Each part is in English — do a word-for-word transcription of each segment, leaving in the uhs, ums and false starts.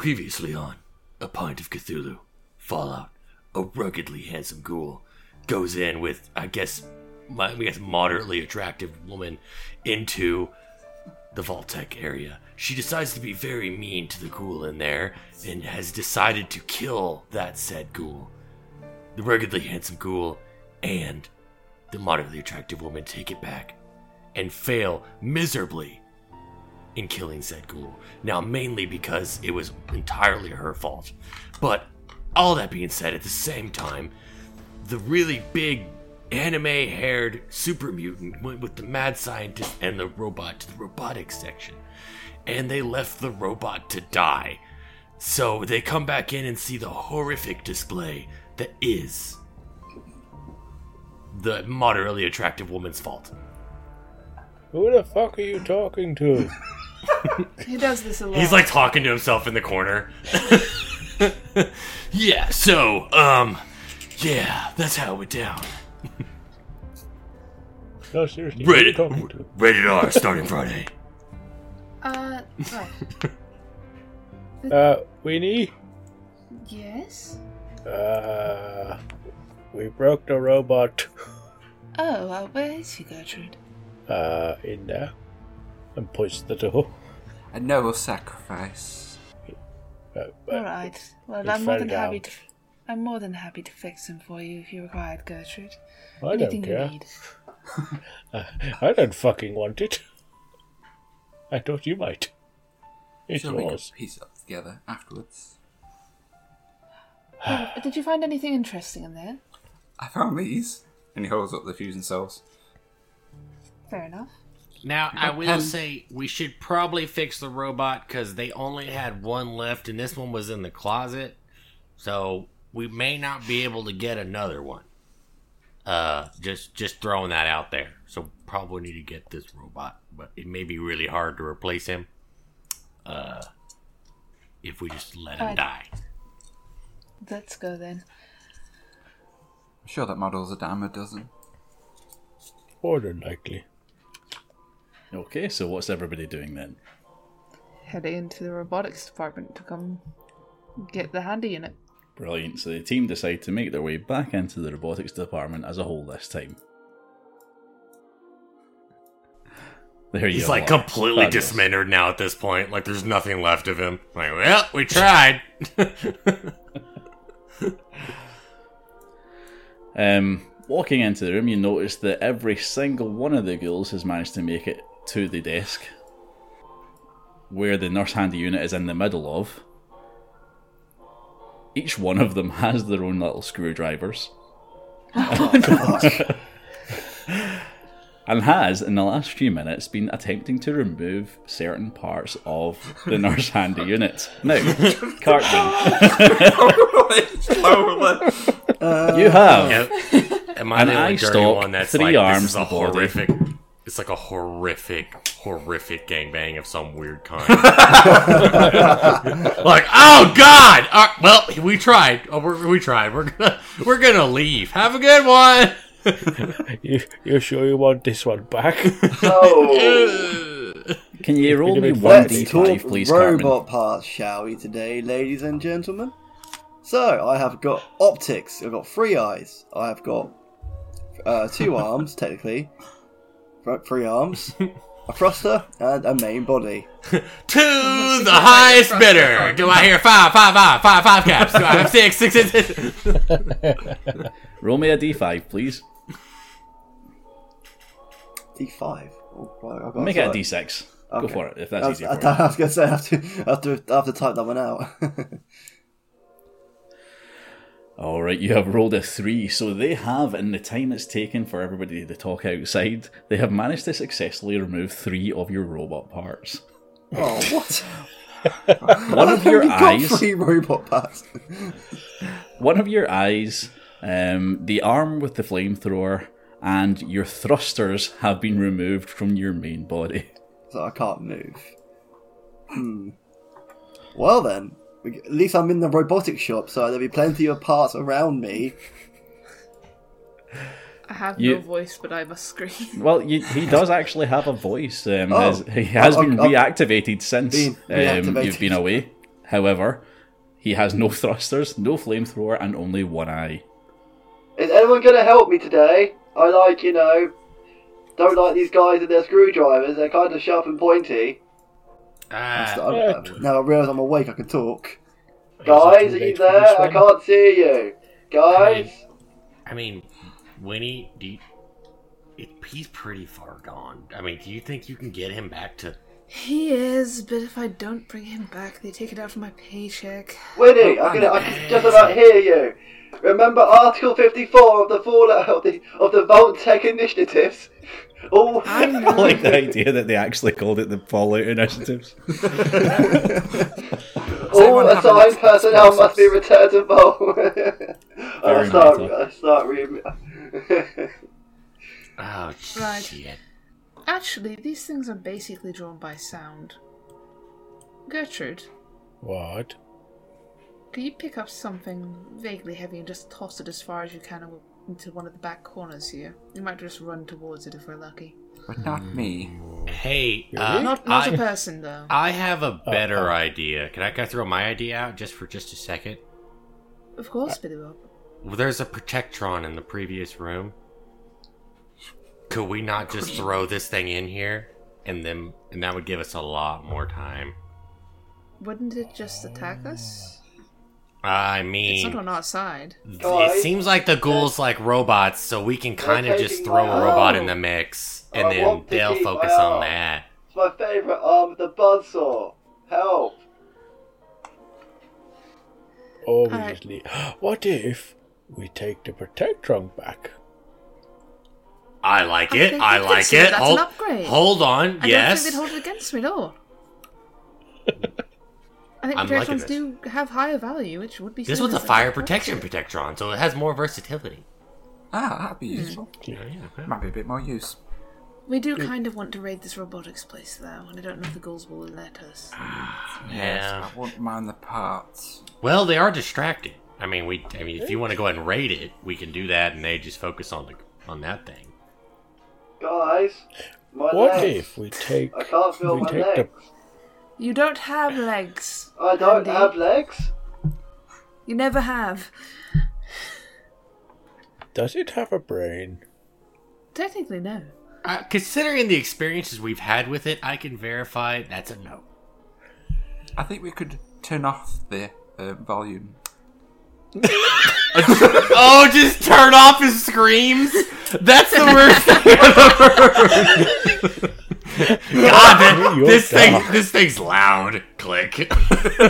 Previously on A Pint of Cthulhu, Fallout, a ruggedly handsome ghoul goes in with, I guess, I guess moderately attractive woman into the Vault-Tec area. She decides to be very mean to the ghoul in there and has decided to kill that said ghoul. The ruggedly handsome ghoul and the moderately attractive woman take it back and fail miserably in killing said ghoul. Now, mainly because it was entirely her fault. But all that being said, at the same time, the really big anime-haired super mutant went with the mad scientist and the robot to the robotics section. And they left the robot to die. So they come back in and see the horrific display that is the moderately attractive woman's fault. Who the fuck are you talking to? He does this a lot. He's like talking to himself in the corner. Yeah, so, um, yeah, that's how it went down. No, seriously, who are you Rated, talking to? rated R, starting Friday. Uh, right. Uh, Winnie? Yes? Uh, we broke the robot, Oh, well, where is he, Gertrude? uh, in there. And pushed the door. A noble sacrifice. Uh, but Alright. Well, he I'm more fell than happy down. to... I'm more than happy to fix him for you if you require it, Gertrude. I don't Anything care. you need. Uh, I don't fucking want it. I thought you might. It's Sure, we yours. could piece it up together afterwards. Well, did you find anything interesting in there? I found these. And he holds up the fusion cells. Fair enough. Now, I will Um, say we should probably fix the robot because they only had one left and this one was in the closet. So we may not be able to get another one. Uh, just just throwing that out there. So probably need to get this robot, but it may be really hard to replace him. Uh, if we just let him Alright. die. Let's go then. I'm sure that model's a damn a dozen. More than likely. Okay, so what's everybody doing then? Heading into the robotics department to come get the handy unit. Brilliant. So the team decide to make their way back into the robotics department as a whole this time. There you He's go. like completely Fabulous. dismembered now at this point. Like there's nothing left of him. Like, well, we tried. Um, walking into the room, you notice that every single one of the ghouls has managed to make it to the desk where the nurse handy unit is in the middle of. Each one of them has their own little screwdrivers. And has, in the last few minutes, been attempting to remove certain parts of the nurse handy unit. Now, Cartman, you have Yep. Am I An the only eye dirty stalk, one that's three like, arms, this is a and a body. horrific... It's like a horrific, horrific gangbang of some weird kind. Like, oh God! Uh, well, we tried. Oh, we're, we tried. We're gonna, we're gonna leave. Have a good one. You, you sure you want this one back? Oh, Can you roll me Let's one d let's talk five, please, robot Cartman? parts, shall we, today, ladies and gentlemen? So, I have got optics. I've got three eyes. I have got uh, two arms, technically. Th- Three arms, a thruster, and a main body. To the highest bidder. Do I hear five, five, five, five, five caps? Do I have six, six, six, six? Roll me a d five, please. D five. Oh, right, I've got Make it a sorry. d six. Go Okay. for it, if I that's was, easier I, for you. I was going to say, I have to, I have to, I have to type that one out. Alright, you have rolled a three, so they have, in the time it's taken for everybody to talk outside, they have managed to successfully remove three of your robot parts. Oh, what? One of your I've only eyes, got three robot parts. one of your eyes, um, the arm with the flamethrower, and your thrusters have been removed from your main body. So I can't move. Hmm. Well then, at least I'm in the robotics shop, so there'll be plenty of parts around me. I have You- no voice, but I must scream. Well, you, he does actually have a voice. Um, Oh. his- he has Oh, been oh, reactivated since been um, reactivated. you've been away. However, he has no thrusters, no flamethrower, and only one eye. Is anyone going to help me today? I like, you know, don't like these guys and their screwdrivers. They're kind of sharp and pointy. Uh, I, now I realise I'm awake, I can talk. Is it Guys, too are you late for there? this I one? can't see you. Guys? I mean, Winnie, do you, it, he's pretty far gone. I mean, do you think you can get him back to... He is, but if I don't bring him back, they take it out from my paycheck. Winnie, I can, I can just about hear you. Remember Article fifty-four of the Fallout of the, of the Vault Tech Initiatives? All, I I know. like the idea that they actually called it the Fallout Initiatives. all anyone have assigned an personnel explosives? must be returned to Vault. I Very start, meta. I start reading. Oh, Right. shit. Actually, these things are basically drawn by sound. Gertrude, What? can you pick up something vaguely heavy and just toss it as far as you can into one of the back corners here? You might just run towards it if we're lucky. But not me. Hey, uh, Not not I, a person, though. I have a better uh. idea. Can I, can I throw my idea out just for just a second? Of course, Billy Bob. Well, there's a Protectron in the previous room. Could we not just throw this thing in here, and then and that would give us a lot more time? Wouldn't it just attack us? I It's mean, not on our side. Guys, it seems like the ghouls like robots, so we can kind of just taking throw my a robot arm. in the mix, and I then want to they'll keep focus my on arm. that. It's my favourite arm, the buzzsaw. Help. Obviously. What if we take the Protectron back? I like I it. think I we could like say it. that's Hold, an upgrade. hold on. I yes. don't think they'd hold it against me, no. I think I'm liking Protectrons this. do have higher value, which would be This seen was a as fire an protection upgrade. Protectron, so it has more versatility. Ah, that'd be useful. Yeah, yeah. Might be a bit more use. We do kind of want to raid this robotics place, though, and I don't know if the ghouls will let us. Yeah. I wouldn't mind the parts. Well, they are distracted. I mean, we. I mean, if you want to go ahead and raid it, we can do that, and they just focus on the on that thing. Guys, my What legs. if we take I can't feel we my take legs. You don't have legs. I don't Andy. have legs. You never have. the Does it have a brain? Technically, no. Uh, considering the experiences we've had with it, I can verify that's a no. I think we could turn off the uh, volume. Oh, just turn off his screams? That's the worst thing I've ever heard. God, that, You're this thing, dumb. this thing's loud. Click. Nah.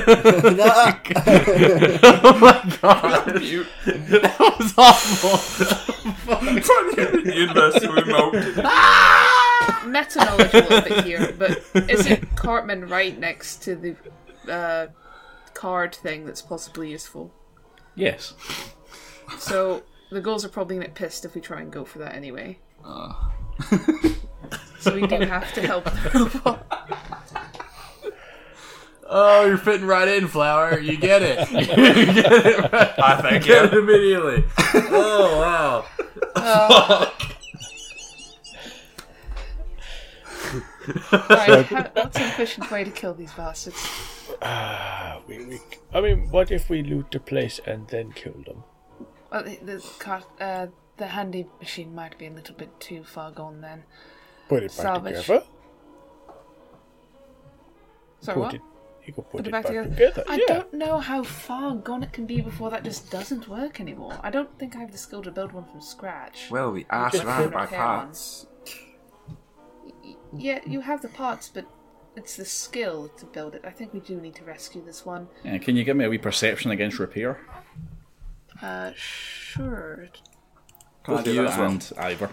Oh my god, that was awful. Universal remote. Meta knowledge a little bit here, but isn't Cartman right next to the uh, card thing that's possibly useful? Yes. So the ghouls are probably gonna get pissed if we try and go for that anyway. So we do have to help the robot. Oh, you're fitting right in, Flower. You get it. You get it right. I think get it immediately. Oh wow. Right, how, what's an efficient way to kill these bastards? Ah, we, we, I mean, what if we loot the place and then kill them? Well, the the, car, uh, the handy machine might be a little bit too far gone then. Put it back Salvage. together. Sorry, Put what? it. You could put, Put it it back back, together. together. I yeah. don't know how far gone it can be before that just doesn't work anymore. I don't think I have the skill to build one from scratch. Well, we are Just surrounded put by repair parts. Y- Yeah, you have the parts, but it's the skill to build it. I think we do need to rescue this one. Uh, can you give me a wee perception against repair? Uh, sure. Can I Both do you that as well? and Ivor.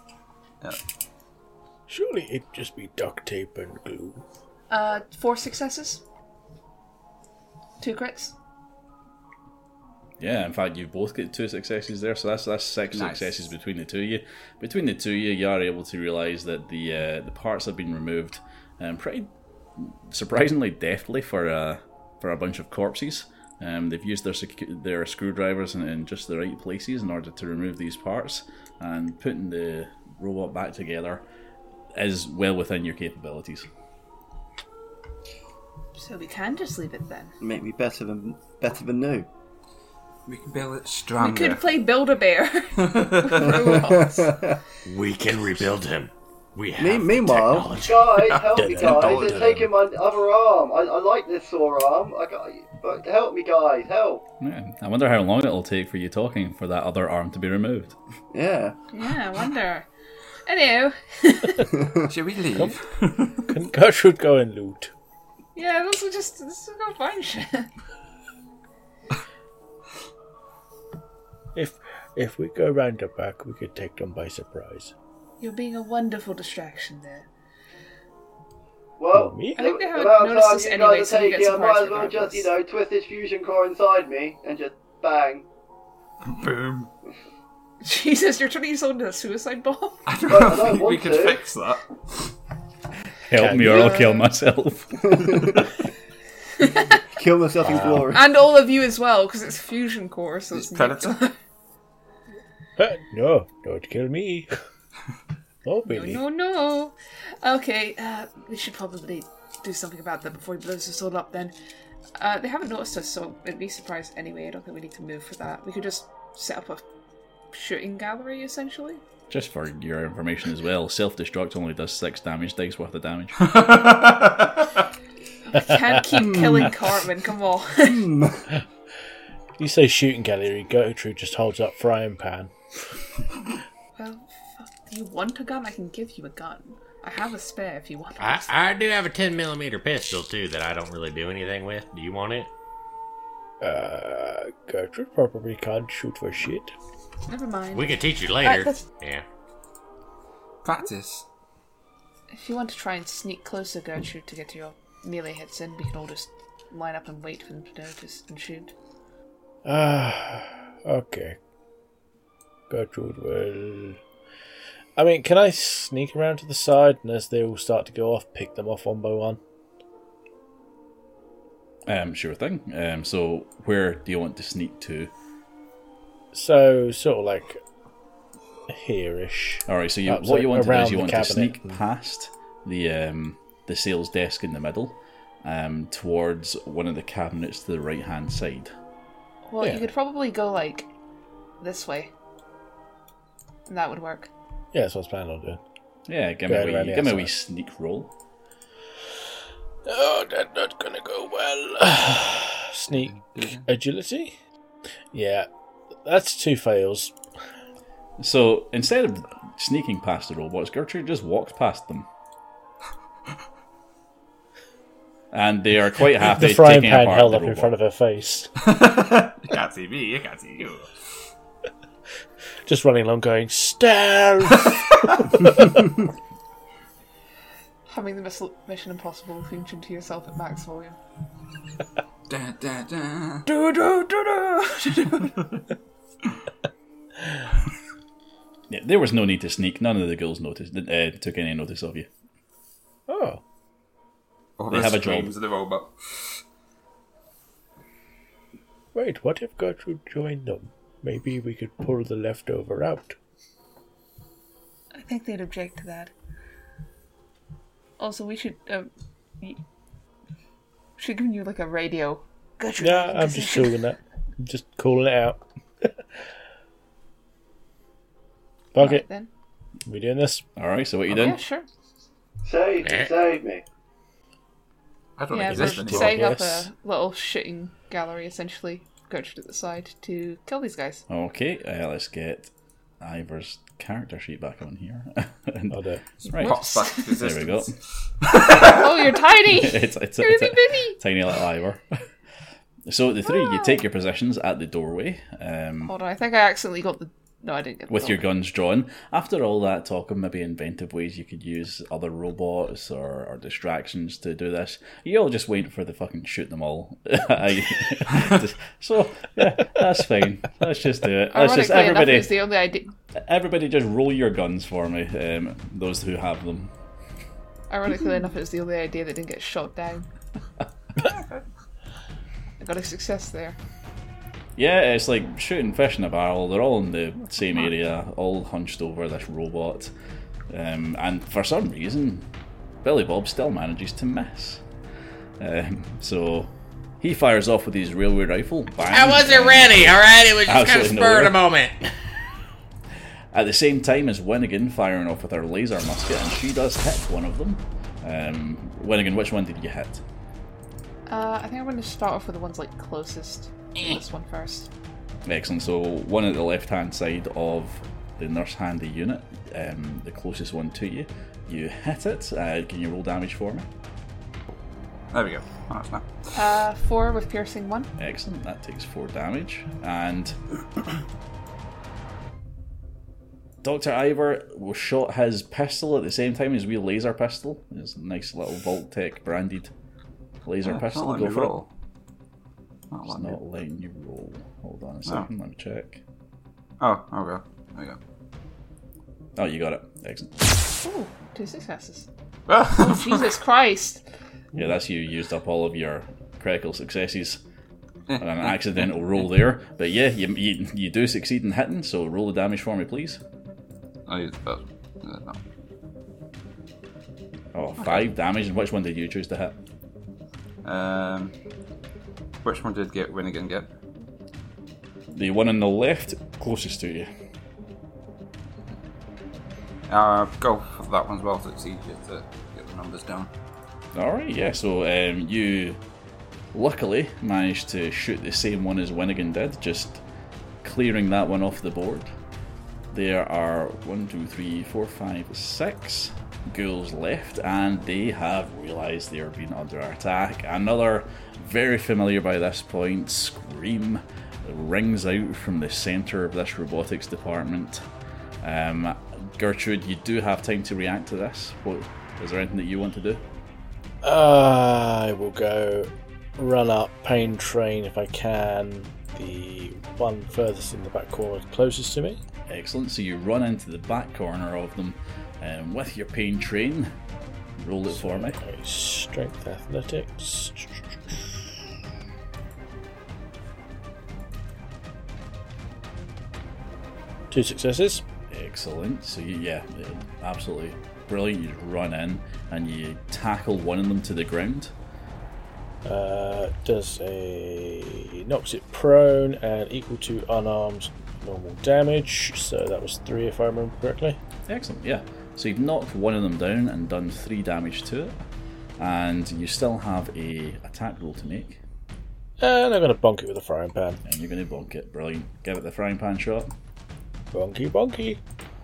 Surely it'd just be duct tape and glue. Uh, four successes. Two crits. Yeah, in fact, you both get two successes there, so that's that's six Nice. successes between the two of you. Between the two of you, you are able to realise that the uh, the parts have been removed, um, pretty surprisingly deftly for uh, for a bunch of corpses. Um, they've used their secu- their screwdrivers in, in just the right places in order to remove these parts, and putting the robot back together is well within your capabilities. So we can just leave it then. Make me better than better than new. We can build it We stronger. could play Build-A-Bear. Robots. We can rebuild him. We have Me- the meanwhile, technology. guys, help me, guys! They're taking my other arm. I, I like this sore arm. I got, but help me, guys! Help! Yeah. I wonder how long it'll take for you talking for that other arm to be removed. Yeah. Yeah, I wonder. Anyhow. Should we leave? Can Gertrude go and loot? Yeah, let's just let's go find shit. If if we go round the back, we could take them by surprise. You're being a wonderful distraction there. Well, Me? I think they the haven't amount of noticed time us you anyway, guys so are you get taking, I might as surprised well just, you regardless. know, twist this fusion core inside me and just bang. Boom. Jesus, you're trying to use something to a suicide bomb? I don't Well, know I don't if we want could to. fix that. Help me or I'll kill myself. Kill myself in glory. And all of you as well, because it's fusion core, so it's Predator. Uh, no, don't kill me. Oh, Billy. No, no. Okay, uh, we should probably do something about that before he blows us all up then. Uh, they haven't noticed us, so it'd be surprised anyway. I don't think we need to move for that. We could just set up a shooting gallery, essentially. Just for your information as well, self-destruct only does six damage dice worth of damage. I can't keep killing Cartman, come on. You say shooting gallery, Gertrude just holds up frying pan. Well, fuck. Do you want a gun? I can give you a gun. I have a spare if you want I, it. I do have a ten millimeter pistol too that I don't really do anything with. Do you want it? Uh, Gertrude probably can't shoot for shit. Never mind. We could teach you Uh, later. that's- Yeah. Practice. If you want to try and sneak closer, Gertrude, to get your melee hits in, we can all just line up and wait for them to notice and shoot. Ah, okay. Gertrude will... I mean, can I sneak around to the side and as they all start to go off, pick them off one by one? Um, sure thing. Um, so where do you want to sneak to? So, sort of like here-ish. All right. So you, Perhaps what you want to do around is you the want to cabinet. sneak past the um, the sales desk in the middle, um, towards one of the cabinets to the right hand side. Well, Yeah. you could probably go, like, this way. And that would work. Yeah, that's what I was planning on doing. Yeah, give me Go a wee, around the give me a wee outside. sneak roll. Oh, that's not gonna go well. Sneak agility? Yeah, that's two fails. So instead of sneaking past the robots, Gertrude just walks past them. And they are quite happy The frying taking pan apart held the up in robot. front of her face. You can't see me, you can't see you. Just running along going, stealth! Having the mis- Mission Impossible function to yourself at max volume. Da, da, da. Do, do, do, do. Yeah, there was no need to sneak. None of the girls noticed, uh, took any notice of you. Oh. Or They the have a screams job. of the robot. Wait, what if Gertrude joined them? Maybe we could pull the leftover out. I think they'd object to that. Also, we should, um... y- should give you, like, a radio. Gertrude, Yeah, I'm just position. calling that. I'm just calling it out. Fuck Right, it. then. We doing this? Alright, so what you Yeah, doing? sure. Save me, save me. I don't Yeah, think we're it's listening. setting up Yes. a little shooting gallery, essentially. Gertrude at the side to kill these guys. Okay, uh, let's get Ivor's character sheet back on here. And- I'll do it. right, Pops back to there we go. existence. Oh, you're tiny! it's, it's, You're it's itty a bitty! tiny little Ivor. So the three, you take your positions at the doorway. Um, Hold on, I think I accidentally got the... No, I didn't get the with your dog. guns drawn. After all that talk of maybe inventive ways you could use other robots or, or distractions to do this, you all just wait for the fucking shoot them all. I- so yeah, that's fine. Let's just do it. Let's just Ironically enough, everybody, it's the only idea... everybody, just roll your guns for me. Um, those who have them. Ironically enough, it was the only idea that didn't get shot down. I got a success there. Yeah, it's like shooting fish in a barrel. They're all in the same area, all hunched over this robot. Um, and for some reason, Billy Bob still manages to miss. Um, so he fires off with his railway rifle. Bang, I wasn't ready, alright? It was just kind of Absolutely spurred nowhere. a moment. At the same time as Winnigan firing off with her laser musket, and she does hit one of them. Um, Winnigan, which one did you hit? Uh, I think I'm going to start off with the ones like closest to this one first. Excellent. So one at the left-hand side of the nurse handy unit, um, the closest one to you. You hit it. Uh, can you roll damage for me? There we go. Oh, that's not. Uh, four with piercing one. Excellent. That takes four damage. And Doctor Ivor was shot his pistol at the same time as wee laser pistol. It's a nice little Vault-Tec branded laser Yeah, pistol. not letting Go me for roll. it. Not It's letting me- not letting you roll. Hold on a second. Let me check. Oh, okay. There you Oh, you got it. Excellent. Ooh, two successes. go. Jesus Christ. Yeah, that's you used up all of your critical successes on an accidental roll there. But yeah, you, you you do succeed in hitting, so roll the damage for me, please. I used the first one. Uh, Oh, five damage. And which one did you choose to hit? no. Um, which one did get Winnigan get? The one on the left, closest to you. Uh, go for that one as well, so it's easier to get the numbers down. Alright, yeah, so um, you luckily managed to shoot the same one as Winnigan did, just clearing that one off the board. There are one, two, three, four, five, six ghouls left, and they have realised they are being under attack. Another very familiar by this point scream rings out from the centre of this robotics department. Um, Gertrude, you do have time to react to this. What, is there anything that you want to do? I will go run up Pain Train if I can. The one furthest in the back corner, closest to me. Excellent. So you run into the back corner of them um, with your Pain Train. Roll it for me. Okay, strength athletics. Two successes. Excellent. So you, yeah, absolutely brilliant. You just run in and you tackle one of them to the ground. Uh, does a knocks it prone and equal to unarmed normal damage. So that was three if I remember correctly. Excellent. Yeah. So you've knocked one of them down and done three damage to it, and you still have a attack roll to make. And I'm going to bonk it with a frying pan. And you're going to bonk it. Brilliant. Give it the frying pan shot. Bonky bonky.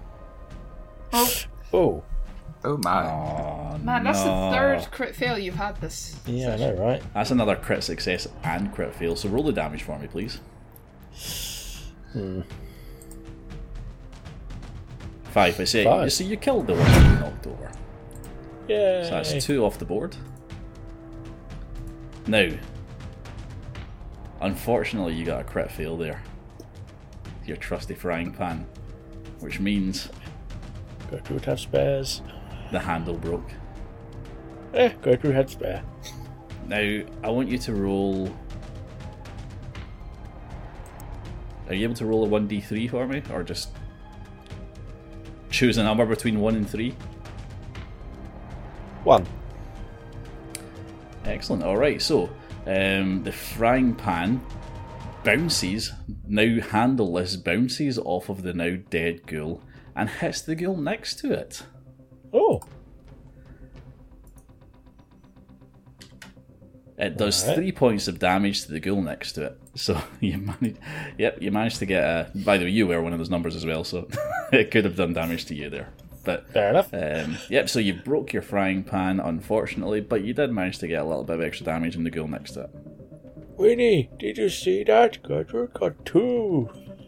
Oh. Oh my. Oh, Man, that's no. the third crit fail you've had this. Yeah, I know, right? That's another crit success and crit fail. So roll the damage for me, please. Hmm. Five. I say. Five. You see, you killed the one that you knocked over. Yeah. So that's two off the board. Now, unfortunately, you got a crit fail there. Your trusty frying pan, which means Gertrude have spares. the handle broke. Eh, Gertrude had spare. Now, I want you to roll. Are you able to roll a one d three for me, or just choose a number between one and three? One. Excellent. All right. So, um, the frying pan bounces, now handleless, bounces off of the now dead ghoul and hits the ghoul next to it. Oh. It does Alright. three points of damage to the ghoul next to it. So you managed, yep, you managed to get a. By the way, you were one of those numbers as well, so it could have done damage to you there. But Fair enough. um, yep, so you broke your frying pan, unfortunately, but you did manage to get a little bit of extra damage in the ghoul next to it. Winnie, did you see that? Gertrude got two.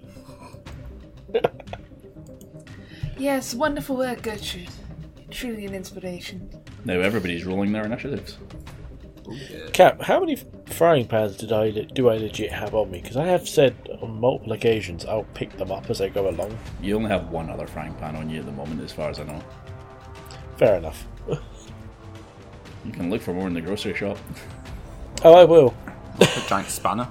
Yes, wonderful work, Gertrude. Truly an inspiration. Now everybody's rolling their initiatives. Cap, how many frying pans did I do I legit have on me? Because I have said on multiple occasions I'll pick them up as I go along. You only have one other frying pan on you at the moment, as far as I know. Fair enough. You can look for more in the grocery shop. Oh, I will. A giant spanner.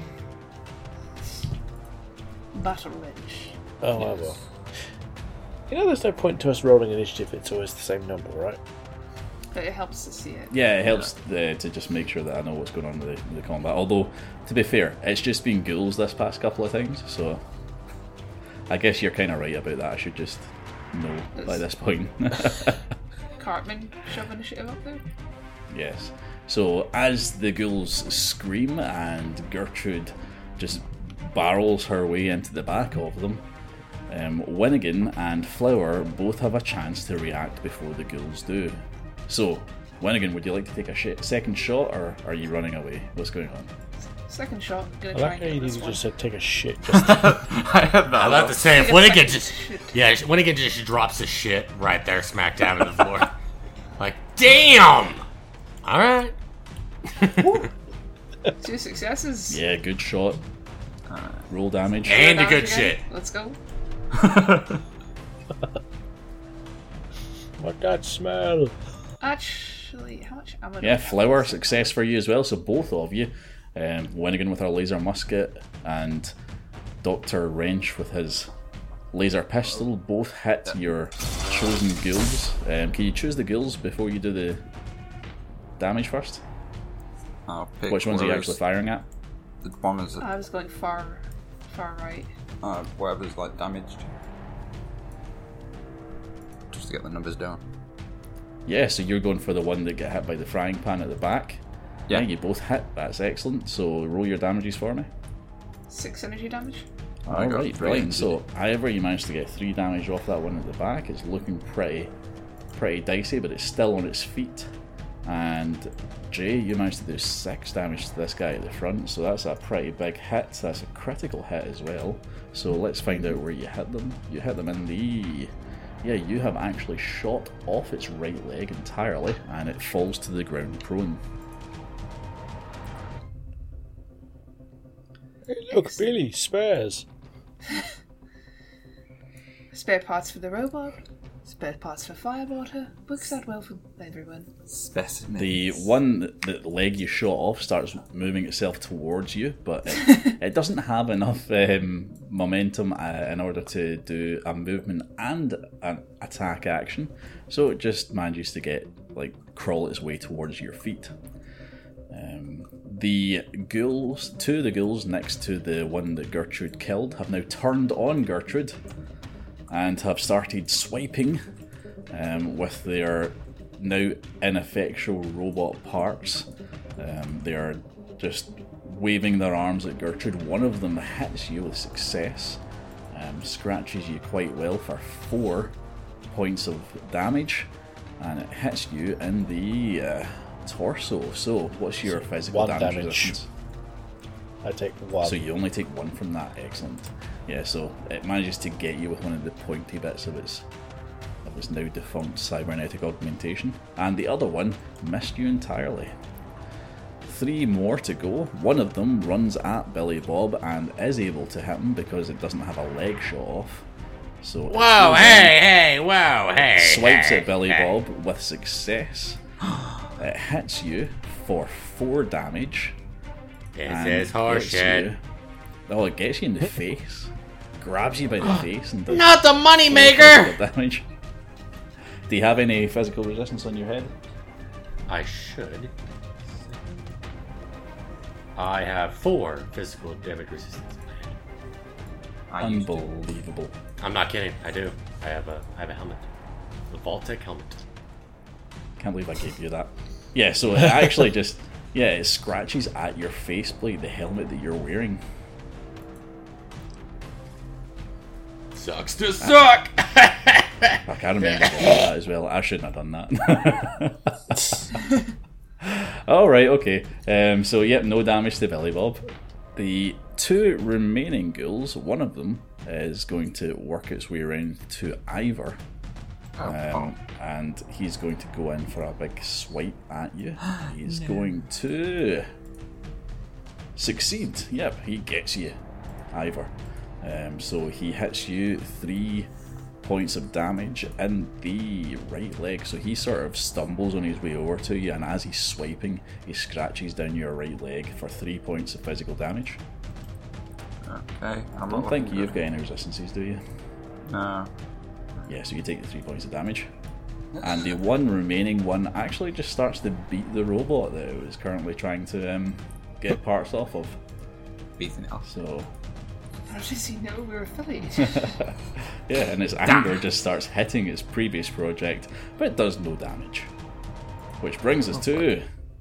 Battle wrench. Oh, I will. You know, there's no point to us rolling initiative. It's always the same number, right? But it helps to see it. Yeah, it helps uh, to just make sure that I know what's going on with the, with the combat. Although, to be fair, it's just been ghouls this past couple of times, so I guess you're kind of right about that. I should just know It's- by this point. Cartman shove initiative up there. Yes. So as the ghouls scream and Gertrude just barrels her way into the back of them, um, Winnigan and Flower both have a chance to react before the ghouls do. So, Winnigan, would you like to take a sh- second shot, or are you running away? What's going on? Second shot. Gonna I try like and how get you this just one. said take a shit. Just I had that. I love to say if Take a Winnigan second just shit. yeah, Winnigan just drops his shit right there, smack dab on the floor. Like, damn. All right. Two successes. Yeah, good shot. Roll damage. And a Damage good again. shit. Let's go. what that smell? Actually, how much ammo? do Yeah, I have? Flower, success for you as well. So both of you, um, Winnigan with her laser musket and Doctor Wrench with his laser pistol, both hit your chosen ghouls. Um, can you choose the ghouls before you do the damage first? I'll pick Which ones are you whatever's- actually firing at? The one is I was going far, far right. uh, whatever's like damaged. Just to get the numbers down. Yeah, so you're going for the one that get hit by the frying pan at the back. Yeah. You both hit. That's excellent. So roll your damages for me. Six energy damage. I got Alright, three. brilliant. So however you managed to get three damage off that one at the back, it's looking pretty pretty dicey, but it's still on its feet. And Jay, you managed to do six damage to this guy at the front, so that's a pretty big hit. That's a critical hit as well. So let's find out where you hit them. You hit them in the... Yeah, you have actually shot off its right leg entirely, and it falls to the ground prone. Hey, look, Billy, spares. Spare parts for the robot. Spare parts for Firewater. Works out well for everyone. Specimens. The one that the leg you shot off starts moving itself towards you, but it, it doesn't have enough um, momentum uh, in order to do a movement and an attack action. So it just manages to get like crawl its way towards your feet. Um, the ghouls, two of the ghouls next to the one that Gertrude killed, have now turned on Gertrude and have started swiping um, with their now ineffectual robot parts. Um, they are just waving their arms at Gertrude. One of them hits you with success, um, scratches you quite well for four points of damage, and it hits you in the uh, torso. So, what's your physical one damage, damage. resistance? I take one. So you only take one from that. Excellent. Yeah, so it manages to get you with one of the pointy bits of its of its now defunct cybernetic augmentation, and the other one missed you entirely. Three more to go. One of them runs at Billy Bob and is able to hit him because it doesn't have a leg shot off. So it Whoa, goes in, hey, hey, whoa, hey. swipes hey, at Billy hey. Bob with success. It hits you for four damage. This and is horseshit. gets you- Oh, it gets you in the face. Grabs you by the face and does Not the four moneymaker! physical damage. Do you have any physical resistance on your head? I should. I have four physical damage resistance. I used to. Unbelievable. I'm not kidding. I do. I have a I have a helmet. The Vault-Tec helmet. Can't believe I gave you that. Yeah, so it actually just, yeah, it scratches at your faceplate, the helmet that you're wearing. Sucks to suck! I can't remember all that as well. I shouldn't have done that. Alright, okay. Um, so, yep, no damage to Billy Bob. The two remaining ghouls, one of them is going to work its way around to Ivor. Oh, Um, and he's going to go in for a big swipe at you. He's going to succeed. Yep, he gets you, Ivor. Um, so he hits you three points of damage in the right leg. So he sort of stumbles on his way over to you, and as he's swiping, he scratches down your right leg for three points of physical damage. okay. I'm I not don't think looking you've good. got any resistances, do you? No. Yeah, so you take the three points of damage. And the one remaining one actually just starts to beat the robot that it was currently trying to um, get parts off of. Beating it off. So, How does he know we're affiliated? yeah, and its anger just starts hitting its previous project, but it does no damage. Which brings us to...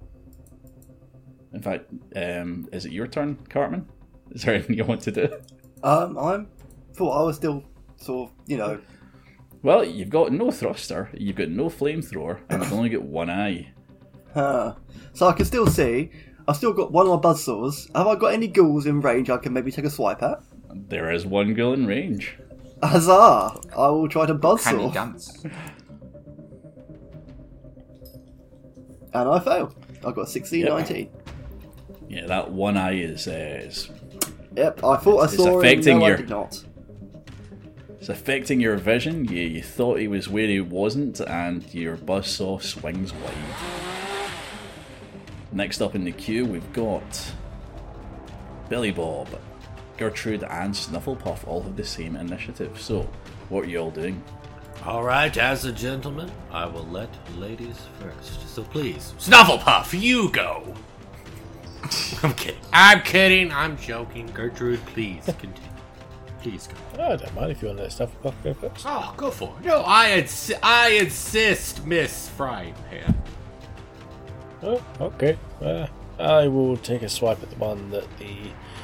In fact, um, is it your turn, Cartman? Is there anything you want to do? Um, I'm thought I was still sort of, you know. Well, you've got no thruster, you've got no flamethrower, and you've only got one eye. Huh. So I can still see. I've still got one of my buzzsaws. Have I got any ghouls in range I can maybe take a swipe at? There is one ghoul in range. Huzzah! I will try to Can he buzzsaw. dance? And I fail. I got a sixteen, Yep. nineteen. Yeah, that one eye is, uh, is Yep, I thought It's- I it's saw him. affecting No, your- I did not. it's affecting your vision. You, you thought he was where he wasn't, and your buzzsaw swings wide. Next up in the queue, we've got Billy Bob, Gertrude, and Snufflepuff all have the same initiative. So, what are you all doing? All right, as a gentleman, I will let ladies first. So please, Snufflepuff, you go. I'm kidding. I'm kidding. I'm joking. Gertrude, please continue. Please go. Oh, I don't mind if you want to let Snufflepuff go first. Oh, go for it. No, I insi- I insist, Miss Frying Pan. Oh, okay. Uh, I will take a swipe at the one that the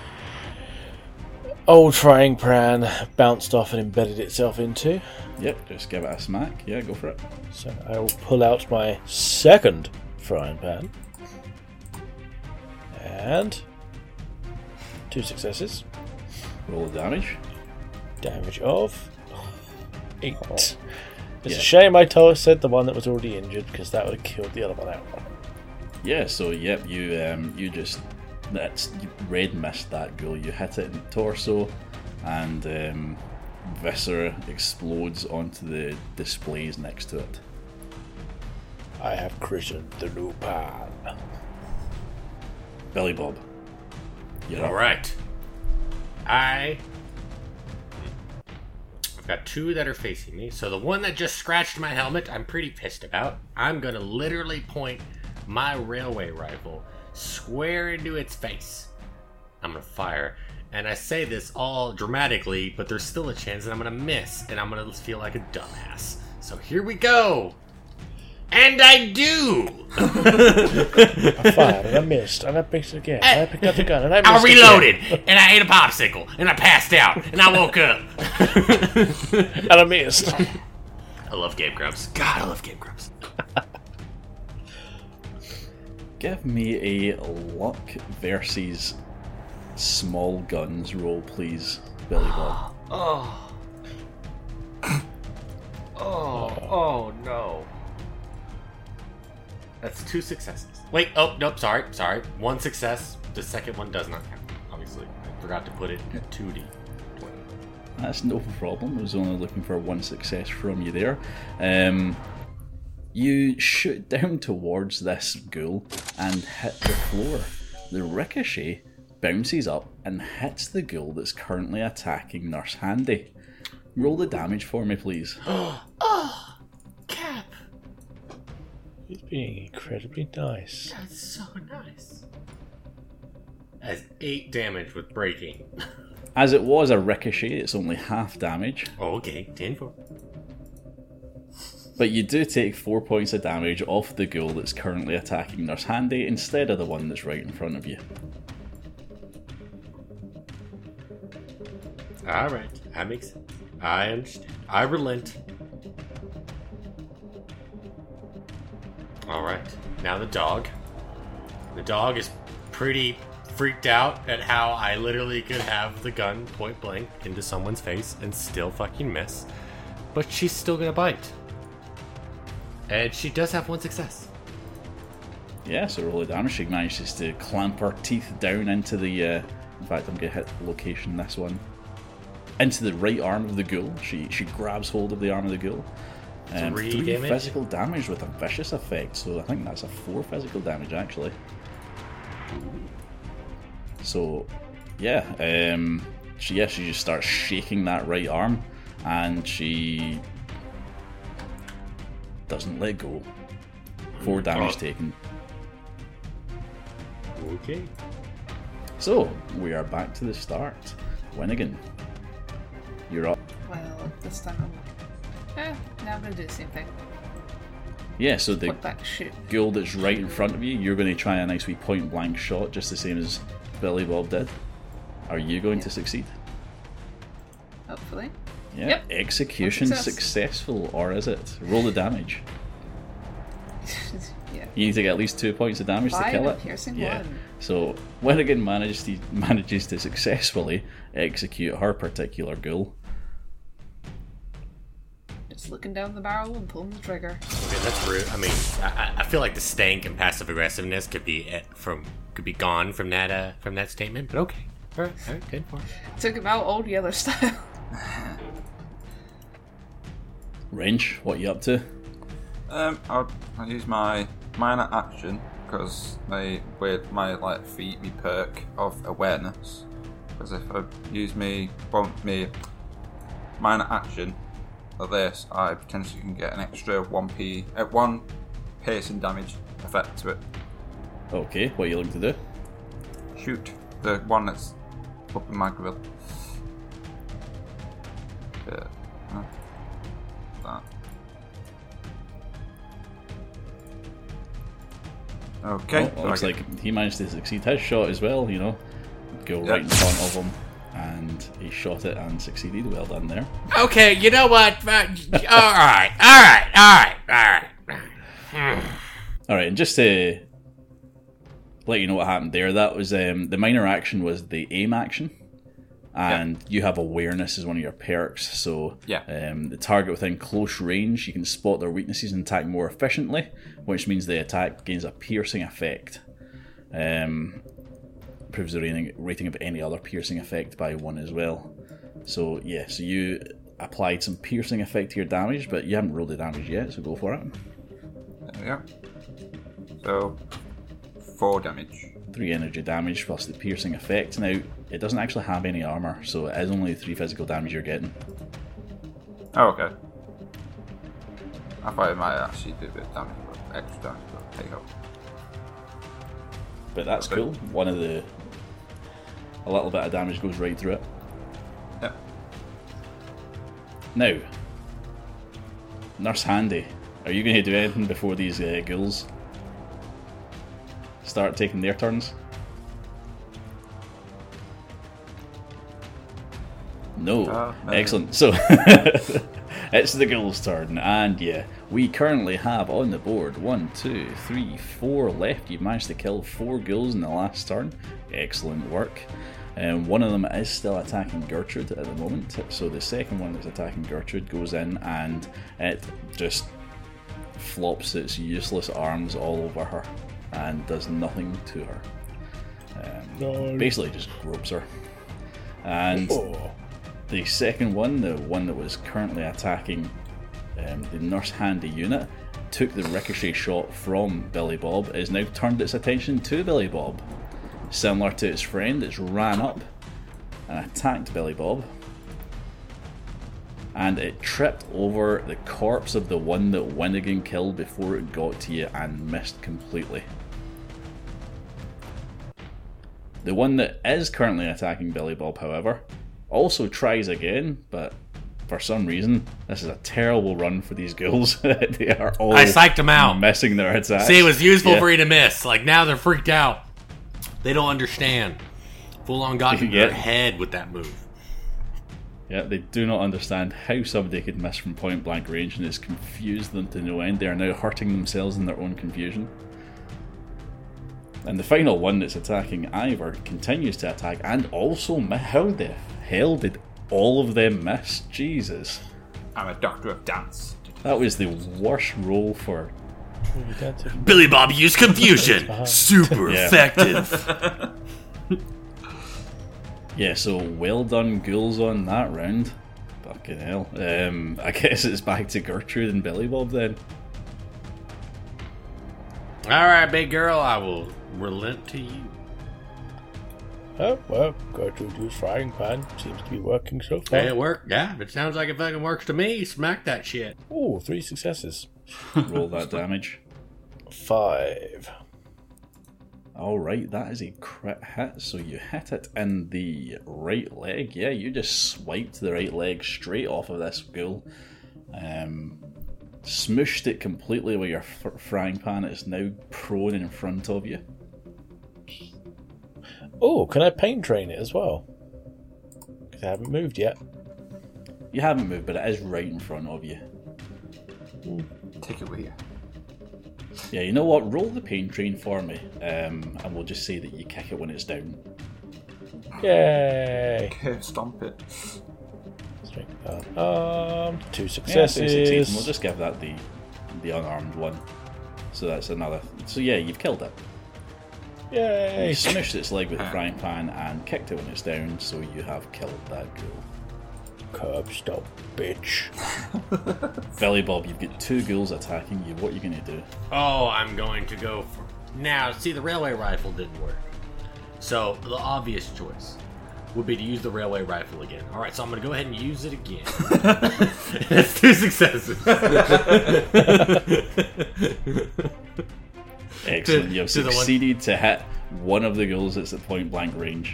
old frying pan bounced off and embedded itself into. Yep, just give it a smack. Yeah, go for it. So I will pull out my second frying pan. And two successes. Roll the damage. Damage of eight. It's Yeah. a shame I told said the one that was already injured, because that would have killed the other one out. Yeah, so yep, you um, you just that's you red missed that ghoul. You hit it in the torso, and um, viscera explodes onto the displays next to it. I have christened the new pan. Billy Bob. You're All up. right. I. I've got two that are facing me. So the one that just scratched my helmet, I'm pretty pissed about. I'm gonna literally point my railway rifle square into its face. I'm gonna fire. And I say this all dramatically, but there's still a chance that I'm gonna miss, and I'm gonna feel like a dumbass. So here we go. And I do! I fired and I missed and I picked it again. And I picked up the gun and I missed I reloaded, again. and I ate a popsicle, and I passed out, and I woke up. And I missed. I love Game Grumps. God, I love Game Grumps. Give me a luck versus small guns roll, please, Billy Bob. Oh. Oh, oh no. That's two successes. Wait, oh, nope, sorry, sorry. One success. The second one does not count, obviously. I forgot to put it in two D twenty. That's no problem. I was only looking for one success from you there. Um, you shoot down towards this ghoul and hit the floor. The ricochet bounces up and hits the ghoul that's currently attacking Nurse Handy. Roll the damage for me, please. Oh, Cap, He's being incredibly nice. that's so nice. Has eight damage with breaking. As it was a ricochet, it's only half damage. Oh, okay, ten four. But you do take four points of damage off the ghoul that's currently attacking Nurse Handy instead of the one that's right in front of you. Alright, that makes sense. I understand. I relent. Alright, now the dog. The dog is pretty freaked out at how I literally could have the gun point blank into someone's face and still fucking miss. But she's still gonna bite. And she does have one success. Yeah, so roll the damage. She manages to clamp her teeth down into the. Uh, in fact, I'm going to hit the location this one. Into the right arm of the ghoul. She she grabs hold of the arm of the ghoul. Um, Three three damage? physical damage with a vicious effect. So I think that's a four physical damage actually. So, yeah, um, she yeah she just starts shaking that right arm, and she doesn't let go. Four damage Oh. taken. Okay. So, we are back to the start. Winnigan, you're up. Well, this time I'm. Eh, now I'm gonna do the same thing. Yeah, so the Point back, shoot. ghoul that's right in front of you, you're going to try a nice wee point blank shot, just the same as Billy Bob did. Are you going to succeed? Hopefully. Yeah. Yep. Execution One success. successful, or is it? Roll the damage. Yeah. You need to get at least two points of damage Five to kill and it. a piercing yeah. one. So Winnigan manages to manages to successfully execute her particular ghoul. Just looking down the barrel and pulling the trigger. Okay, that's rude. I mean, I, I feel like the stank and passive aggressiveness could be eh, from could be gone from that uh from that statement. But okay, all right, all right, good for it. Took him out old Yeller style. Wrench, what you up to? Um, I'll, I'll use my minor action because my with my like feat me perk of awareness. Because if I use me one me minor action of this, I potentially can get an extra one p at uh, one piercing damage effect to it. Okay, what are you looking to do? Shoot the one that's up in my grill. Yeah. uh, That. Okay. Oh, so looks I get- like he managed to succeed his shot as well, you know. Go Yeah. right in front of him, and he shot it and succeeded. Well done there. Okay, you know what? Uh, all right, all right, all right, all right. Alright, and just to let you know what happened there, that was um, the minor action was the aim action. And you have awareness as one of your perks, so Yeah. um, the target within close range, you can spot their weaknesses and attack more efficiently, which means the attack gains a piercing effect. Um, improves the rating, rating of any other piercing effect by one as well. So yeah, so you applied some piercing effect to your damage, but you haven't rolled the damage yet, so go for it. There we go. So, four damage. Three energy damage plus the piercing effect. Now, it doesn't actually have any armor, so it is only three physical damage you're getting. Oh, okay. I thought it might actually do a bit of damage, but extra damage, but there you go. But that's Okay. cool. One of the... A little bit of damage goes right through it. Yeah. Now, Nurse Handy, are you going to do anything before these uh, ghouls start taking their turns? No. Uh, no. Excellent. So, it's the ghouls' turn, and yeah, we currently have on the board one, two, three, four left. You've managed to kill four ghouls in the last turn. Excellent work. Um, one of them is still attacking Gertrude at the moment, so the second one that's attacking Gertrude goes in and it just flops its useless arms all over her and does nothing to her. Um, No. Basically just gropes her. And Oh. the second one, the one that was currently attacking um, the Nurse Handy unit, took the ricochet shot from Billy Bob, has now turned its attention to Billy Bob. Similar to its friend, it's ran up and attacked Billy Bob. And it tripped over the corpse of the one that Winnigan killed before it got to you and missed completely. The one that is currently attacking Billy Bob, however, also tries again, but for some reason, this is a terrible run for these ghouls. They are all I psyched them out. missing their attacks. See, it was useful Yeah. for you to miss. Like now they're freaked out. They don't understand. Full on got to Yeah. their head with that move. Yeah, they do not understand how somebody could miss from point blank range, and it's confused them to no end. They are now hurting themselves in their own confusion. And the final one that's attacking Ivor continues to attack and also mi- how the hell did all of them miss? Jesus. I'm a doctor of dance. That was the worst roll for... You can't take- Billy Bob used confusion. Super Yeah. effective. Yeah, so well done ghouls on that round. Fucking hell. Um, I guess it's back to Gertrude and Billy Bob then. All right, big girl, I will relent to you. Oh, well, Gertrude used frying pan. Seems to be working so far. Hey, it worked. Yeah, it sounds like it fucking works to me. Smack that shit. Ooh, three successes. Roll that damage. Five. Alright, that is a crit hit, so you hit it in the right leg. Yeah, you just swiped the right leg straight off of this ghoul. Um, smooshed it completely with your f- frying pan. It's now prone in front of you. Oh, can I pain train it as well? Because I haven't moved yet. You haven't moved, but it is right in front of you. Take it with you. Yeah, you know what? Roll the pain train for me, um, and we'll just say that you kick it when it's down. Yay! Okay, stomp it. Strength that. Um, two Yeah, so successes. you succeed, and we'll just give that the the unarmed one. So that's another. So yeah, you've killed it. Yay! You smushed its leg with the frying pan and kicked it when it's down, so you have killed that ghoul. Curb stop, bitch. Billy Bob, you've got two ghouls attacking you. What are you going to do? Oh, I'm going to go for... Now, see, the railway rifle didn't work. So, the obvious choice would be to use the railway rifle again. Alright, so I'm going to go ahead and use it again. That's two successes. Excellent. You have to the one- succeeded to hit one of the ghouls that's at point blank range.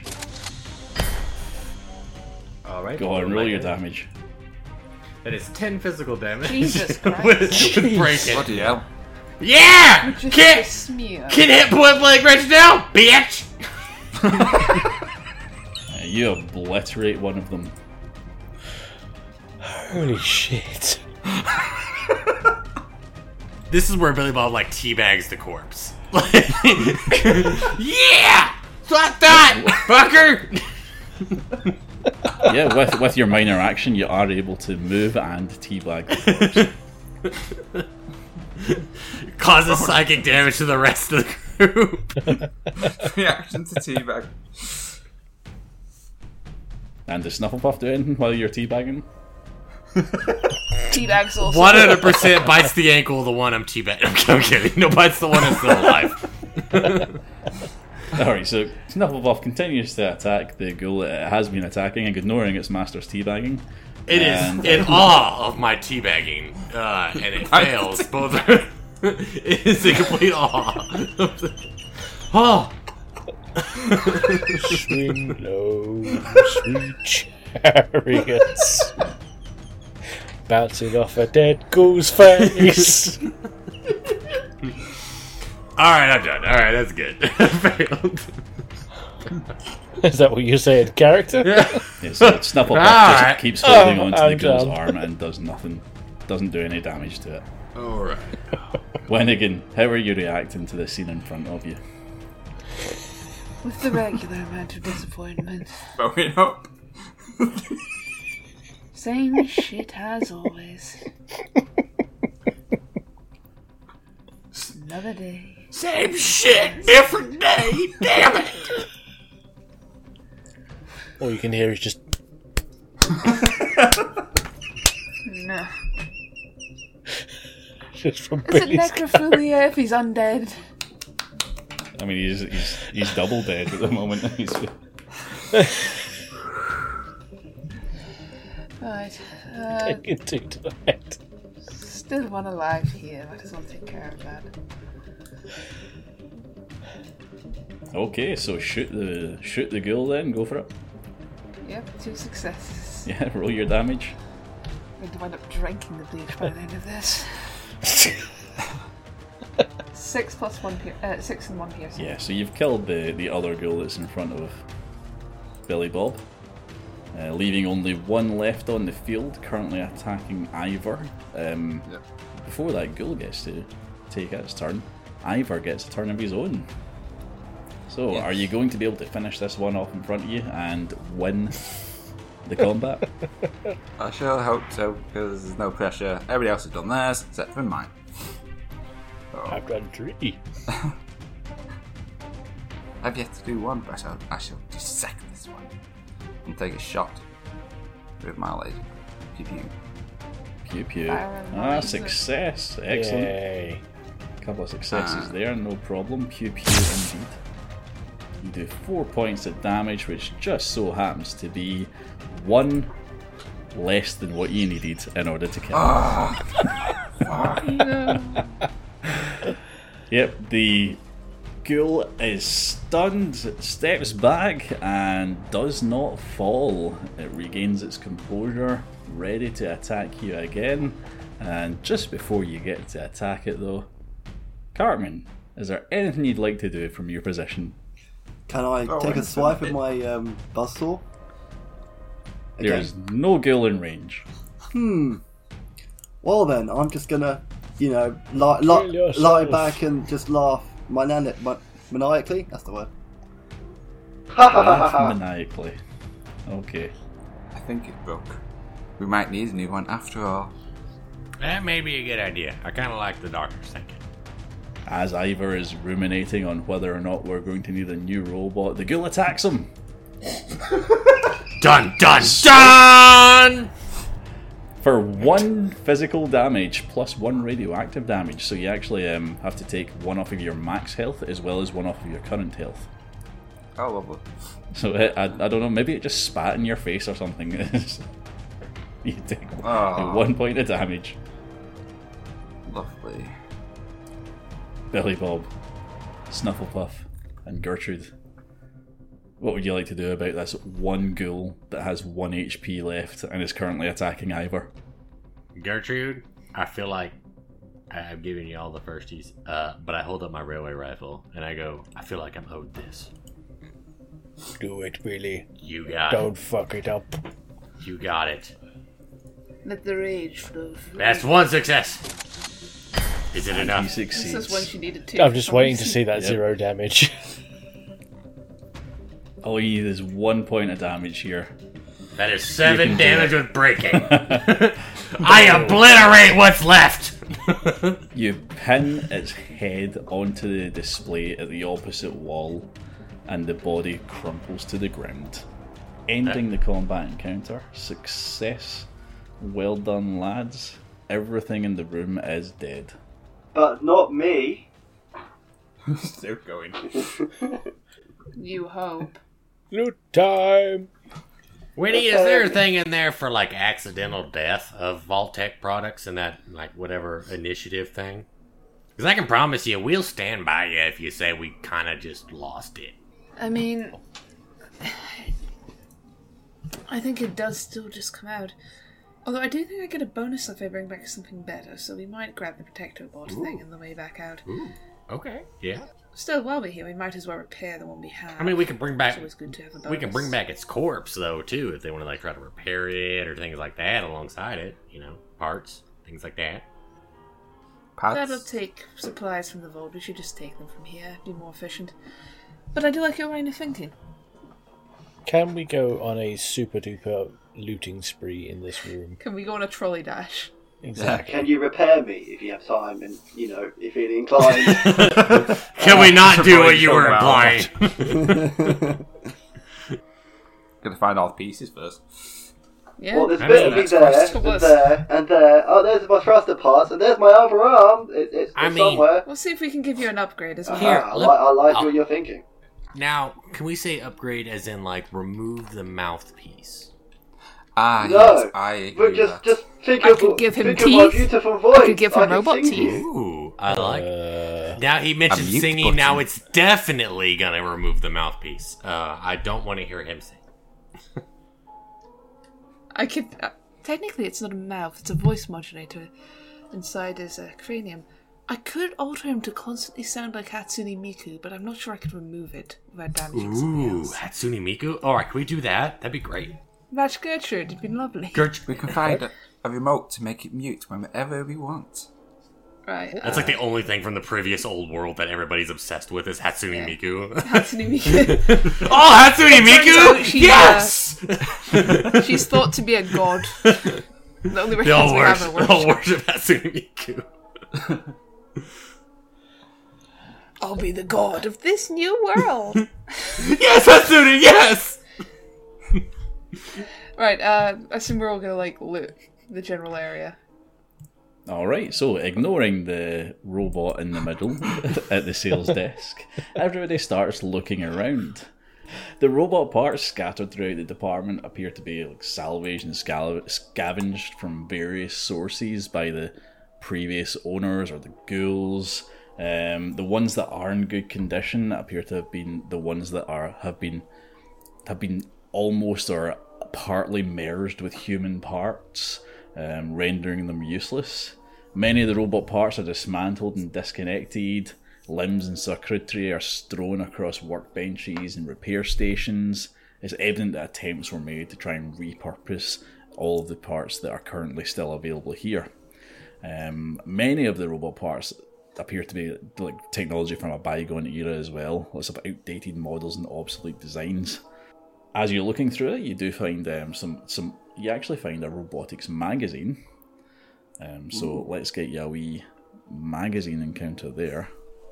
Alright. Go on, roll your damage. That is ten physical damage. Jesus Christ. with, with breaking. Bloody hell. Yeah! Just a Kid, smear. kid hit point blank range now, bitch! Uh, you obliterate one of them. Holy shit. This is where Billy Bob like teabags the corpse. Yeah! So I thought, fucker! Yeah, with with your minor action, you are able to move and teabag the corpse. Causes psychic damage to the rest of the group. Reaction to teabag. And does Snufflepuff do anything while you're teabagging? Teabags also. one hundred percent bites the ankle of the one I'm teabagging. I'm kidding. No, bites the one that's still alive. Alright, so Snufflepuff continues to attack the ghoul it has been attacking, ignoring its master's teabagging. It is And- in awe of my teabagging, uh, and it fails. Both are, it is a complete awe. Oh! Swing low, sweet chariots. Bouncing off a dead ghoul's face. Alright, I'm done. Alright, that's good. Failed. Is that what you're saying, character? Yeah, so Snufflepuff just Alright. keeps holding Oh, onto the I'm ghoul's done. arm and does nothing. Doesn't do any damage to it. Alright. Wennigan, how are you reacting to the scene in front of you? With the regular amount of disappointment. Bowing up. Same shit as always. Another day. Same shit, different day. Damn it. All you can hear is just No. just from Is it Billy's. necrophilia if he's undead? I mean, he's he's, he's double dead at the moment. He's, Right. Uh, Taking two to the head. still one alive here. Might as well take care of that. okay, so shoot the shoot the ghoul then. Go for it. Yep, two successes. Yeah, roll your damage. I'm going to wind up drinking the bleach by the end of this. Six plus one, pier- uh, six and one piercing. Yeah, so you've killed the the other ghoul that's in front of Billy Bob, uh, leaving only one left on the field, currently attacking Ivor. Um, Yep. Before that ghoul gets to take its turn, Ivor gets a turn of his own. So, Yes. are you going to be able to finish this one off in front of you and win the combat? I sure hope so, because there's no pressure. Everybody else has done theirs, except for mine. So, I've done three. I've yet to do one, but I shall, I shall dissect this one and take a shot with my laser. Pew pew. Pew pew. Fire and Ah, laser. success. Excellent. Yay. Couple of successes Ah. there, no problem. Pew pew indeed. You do four points of damage, which just so happens to be one less than what you needed in order to kill him. No. Yep, the ghoul is stunned, steps back, and does not fall. It regains its composure, ready to attack you again. And just before you get to attack it, though, Cartman, is there anything you'd like to do from your position? Can I Oh, take a wait, swipe wait. at my um, buzzsaw? There is no ghoul in range. Hmm. Well then, I'm just gonna, you know, lie, lie, Kill yourself. lie back and just laugh maniac- ma- maniacally. That's the word. Laugh maniacally. Okay. I think it broke. We might need a new one after all. That may be a good idea. I kind of like the doctor's thinking. As Ivor is ruminating on whether or not we're going to need a new robot, the ghoul attacks him. Dun dun dun! For one physical damage plus one radioactive damage, so you actually um, have to take one off of your max health as well as one off of your current health. Oh, lovely. So it, I, I don't know, maybe it just spat in your face or something. You take Oh. one point of damage. Lovely. Billy Bob, Snufflepuff, and Gertrude. What would you like to do about this one ghoul that has one H P left and is currently attacking Ivor? Gertrude, I feel like I've given you all the firsties, uh, but I hold up my railway rifle and I go, I feel like I'm owed this. Do it, Billy. You got Don't fuck it up. it. You got it. Let the rage flow through. That's one success. Is it He This enough? is succeeds. when she needed two. I'm just waiting to see that Yep. zero damage. All you need is one point of damage here. That is You seven can do damage it. with breaking. I obliterate what's left. You pin its head onto the display at the opposite wall, and the body crumples to the ground. Ending the combat encounter. Success. Well done, lads. Everything in the room is dead. But not me. Still going. You hope. Loot time! Winnie, is there a thing in there for like accidental death of Vault-Tec products and that like whatever initiative thing? Because I can promise you, we'll stand by you if you say we kind of just lost it. I mean, I think it does still just come out. Although I do think I get a bonus if I bring back something better, so we might grab the Protector Bot thing on the way back out. Ooh, okay, yeah. Still, while we're here, we might as well repair the one we have. I mean, we can bring back It's always good to have a bonus. we can bring back its corpse though too if they want to like try to repair it or things like that alongside it. You know, parts, things like that. That'll Pads. take supplies from the vault. We should just take them from here. Be more efficient. But I do like your line of thinking. Can we go on a super duper looting spree in this room? Can we go on a trolley dash? Exactly. Can you repair me if you have time and, you know, if you're inclined? Can we not do what surprised you so were well. implying? Gotta find all the pieces first. Yeah. Well, there's I a bit mean, of me that's there, close to and us. there, and there. Oh, there's my thruster parts, and there's my other arm. It, it's I it's mean- somewhere. We'll see if we can give you an upgrade as well. Here, Ah, I, let- like, I like I'll- what you're thinking. Now, can we say upgrade as in like remove the mouthpiece? Ah, No, yes, I agree But with just, that. just think I of, could give him think of my teeth. beautiful voice. I could give him can robot sing teeth. to you. Ooh, I like. Uh, Now he mentioned A mute singing. button. Now it's definitely gonna remove the mouthpiece. Uh, I don't want to hear him sing. I could. Uh, technically, it's not a mouth, it's a voice modulator inside his uh, cranium. I could alter him to constantly sound like Hatsune Miku, but I'm not sure I could remove it without damaging something Ooh, else. Hatsune Miku. All right, can we do that? That'd be great. Match Gertrude, it'd been lovely. Gert- We can find a, a remote to make it mute whenever we want. Right. That's like the only thing from the previous old world that everybody's obsessed with is Hatsune Yeah. Miku. Hatsune Miku. Oh, Hatsune turns out Miku! she, Yes! She's thought to be a god. The only They'll reference we have worship, are they'll worship. worship Hatsune Miku. I'll be the god of this new world. Yes, Hatsune, yes! Right, uh, I assume we're all gonna, like, loot the general area. Alright, so ignoring the robot in the middle at the sales desk, everybody starts looking around. The robot parts scattered throughout the department appear to be like salvaged and scal- scavenged from various sources by the previous owners or the ghouls. Um, the ones that are in good condition appear to have been the ones that are have been have been almost or partly merged with human parts, um, rendering them useless. Many of the robot parts are dismantled and disconnected. Limbs and circuitry are strewn across workbenches and repair stations. It's evident that attempts were made to try and repurpose all of the parts that are currently still available here. Um, many of the robot parts appear to be like technology from a bygone era as well. Lots of outdated models and obsolete designs. As you're looking through it, you do find um, some some. You actually find a robotics magazine. Um, so Ooh. Let's get you a wee magazine encounter there.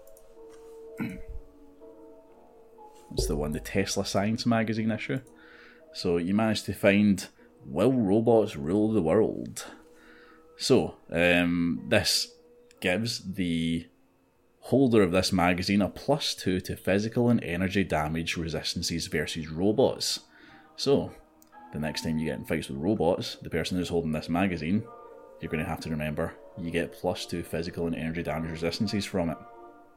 It's the one, the Tesla Science magazine issue. So you managed to find Will Robots Rule the World? So um, this gives the holder of this magazine a plus two to physical and energy damage resistances versus robots. So the next time you get in fights with robots, the person who's holding this magazine, you're going to have to remember you get plus two physical and energy damage resistances from it.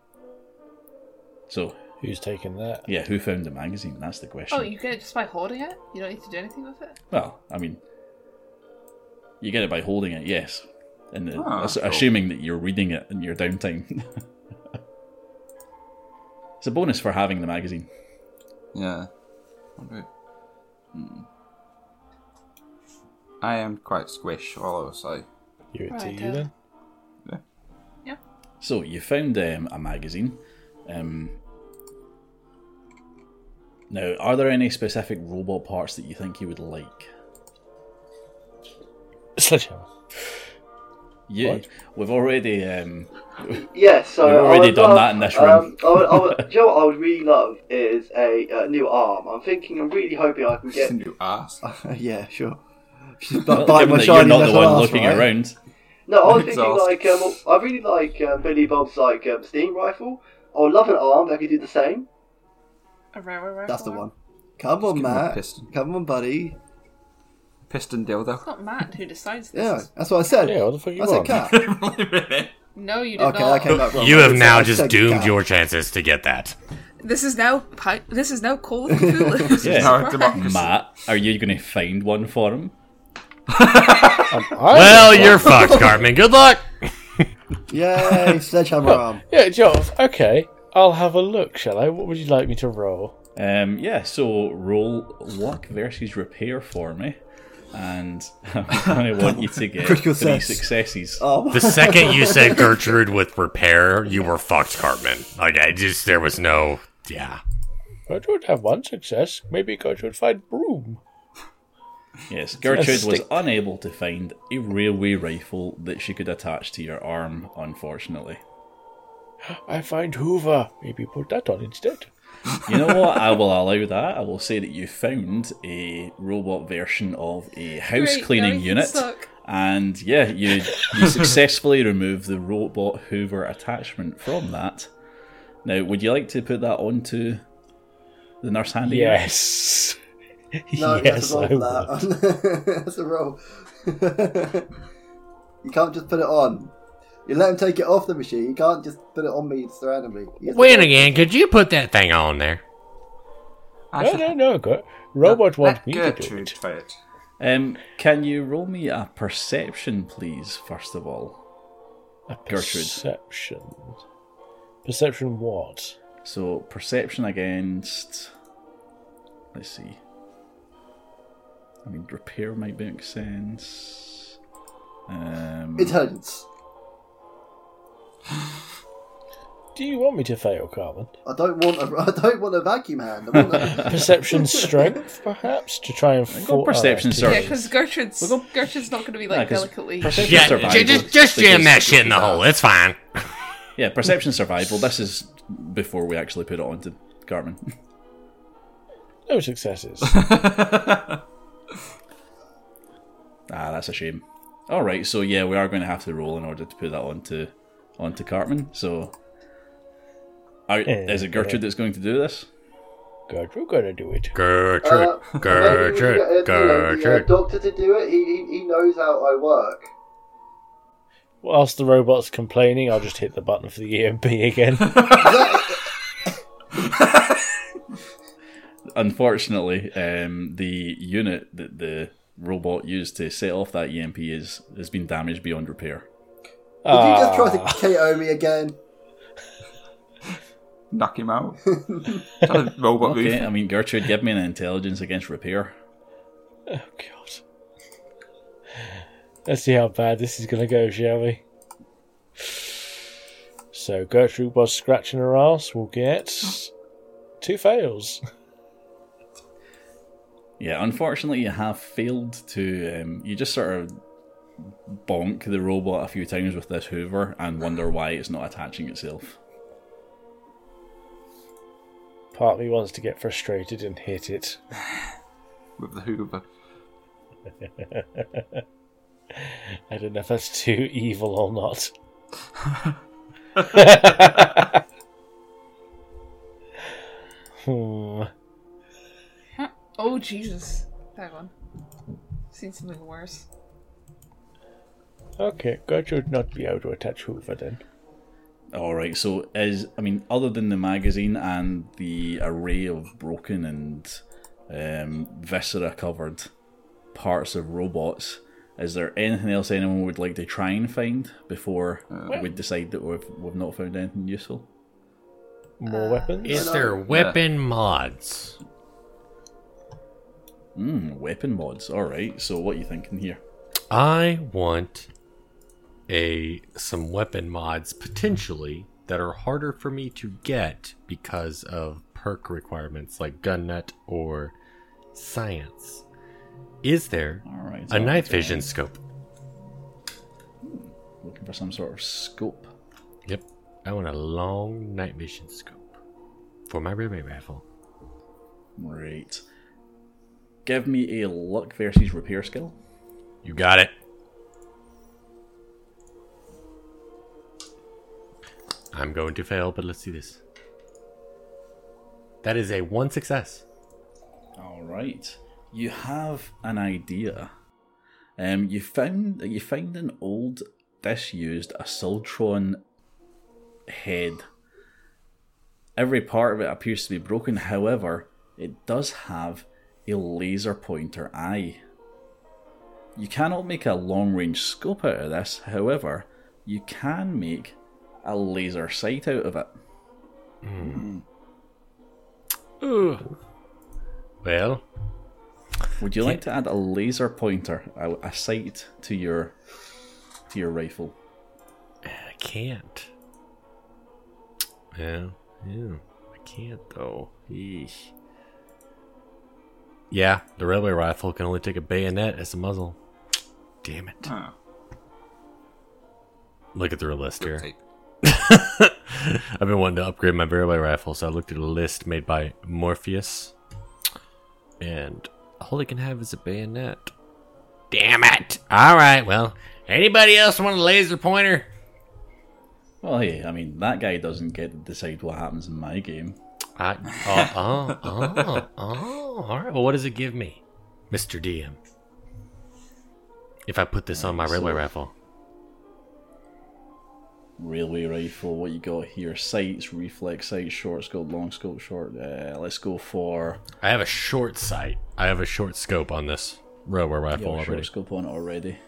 So, who's taking that? Yeah, who found the magazine? That's the question. Oh, you get it just by holding it? You don't need to do anything with it? Well, I mean, you get it by holding it, yes. And Oh, uh, cool. assuming that you're reading it in your downtime. It's a bonus for having the magazine. Yeah. Okay. Hmm. I am quite squished, all I will say. Give it to Right, you uh, then. Yeah. Yeah. So, you found um, a magazine. Um, now, are there any specific robot parts that you think you would like? Sledgehammer. Yeah, What? we've already um, Yeah, so We've I already would done love, that in this um, room. I would, I would, do you know what I would really love is a, uh new arm. I'm thinking, I'm really hoping I can get. New ass. yeah, sure. well, But bite given my that you're shiny not the metal one arse, looking right? around. No, I was thinking Exhaust. like um, I really like um, Billy Bob's like um, steam rifle. I would love an arm that could do the same. A railway rifle? That's the one. Come on, give him a Matt. piston. Come on, buddy. Piston dildo. It's not Matt who decides this. Yeah, that's what I said. Yeah, what the fuck you I said want? cat. No, you did Okay, not. that came out wrong. You I have said- now I just said doomed cat. your chances to get that. This is now pi- this is now Call of Cthulhu. This is Yeah. Our right. democracy. Matt, are you going to find one for him? Um, Well, you're fucked, Cartman. Good luck. Yay, sledgehammer arm. Yeah, Joe. Okay, I'll have a look, shall I? What would you like me to roll? Um, yeah, so roll luck versus repair for me. And I want you to get Critical three success. successes. Oh, The second you said Gertrude with repair, you were fucked, Cartman. Like, I just, there was no, yeah. Gertrude have one success. Maybe Gertrude find broom. Yes, Gertrude was stick. unable to find a railway rifle that she could attach to your arm, unfortunately. I find Hoover. Maybe put that on instead. You know what? I will allow that. I will say that you found a robot version of a house Great, cleaning now we can unit. suck. And yeah, you you successfully removed the robot Hoover attachment from that. Now, would you like to put that onto the nurse handy? Yes. no, yes, that's a I roll would. for that. That's a roll. You can't just put it on. You let him take it off the machine. You can't just put it on me just randomly. You have to Wait go- again, could you put that thing on there? I No, should no, no. Go. Robot let wants me to do Gertrude it. try it. Um, can you roll me a perception, please? First of all, A Gertrude. perception. Perception what? So perception against. Let's see. I mean, repair might make sense. Um, Intelligence. Do you want me to fail, Carmen? I don't want a. I don't want a vacuum hand. I want a, Perception strength, perhaps, to try and. go for- perception oh, strength. Yeah, because Gertrude's We'll go- Gertrude's not going to be Yeah, like 'cause delicately. perception Yeah, survival, j- just, just jam because- that shit in the hole. It's fine. Yeah, perception survival. This is before we actually put it onto Cartman. No successes. Ah, that's a shame. All right, so yeah, we are going to have to roll in order to put that onto onto Cartman. So, are, is it Gertrude that's going to do this? Gertrude gonna do it. Gertrude, Uh, maybe we Gertrude, should get, uh, you know, the, uh, Gertrude. doctor to do it. He, he he knows how I work. Whilst the robot's complaining, I'll just hit the button for the E M P again. Unfortunately, um, the unit that the robot used to set off that E M P is has been damaged beyond repair. Did you just try Ah. to K O me again? Knock him out. Is that a robot Okay, move? I mean, Gertrude, give me an intelligence against repair. Oh god. Let's see how bad this is gonna go, shall we? So Gertrude was scratching her ass. We'll get two fails. Yeah, unfortunately, you have failed to. Um, you just sort of bonk the robot a few times with this Hoover and wonder why it's not attaching itself. Part of me wants to get frustrated and hit it. With the Hoover. I don't know if that's too evil or not. hmm. Oh, Jesus. Hang on. Seen something worse. Okay, Gertrude not be able to attach Hoover then. Alright, so is, I mean, other than the magazine and the array of broken and um, viscera covered parts of robots, is there anything else anyone would like to try and find before Uh, we decide that we've, we've not found anything useful? More weapons? Is there weapon mods? Hmm, weapon mods. Alright, so what are you thinking here? I want a some weapon mods potentially that are harder for me to get because of perk requirements like gun nut or science. Is there Alright. a night vision scope? Looking for some sort of scope. Yep. I want a long night vision scope for my railway rifle. Right. Give me a luck versus repair skill. You got it. I'm going to fail, but let's see this. That is a one success. Alright. You have an idea. Um, you found you find an old, disused Assaultron head. Every part of it appears to be broken, however, it does have a laser pointer eye. You cannot make a long range scope out of this, however, you can make a laser sight out of it. Ooh. Well, Would you like to add a laser pointer, a, a sight to your to your rifle? I can't. Yeah, yeah, I can't though. Eesh. Yeah, the railway rifle can only take a bayonet as a muzzle. Damn it. Oh, Look at the list here. tape. I've been wanting to upgrade my railway rifle, so I looked at a list made by Morpheus. And all I can have is a bayonet. Damn it! Alright, well, anybody else want a laser pointer? Well, hey, I mean, that guy doesn't get to decide what happens in my game. I, oh, oh, oh, oh, alright, well, what does it give me, Mister D M? If I put this on my Right, railway so- rifle. Railway rifle, what you got here? Sights, reflex sights, short scope, long scope, short. Uh, let's go for. I have a short sight. I have a short scope on this railway You rifle have a short already. scope on it already.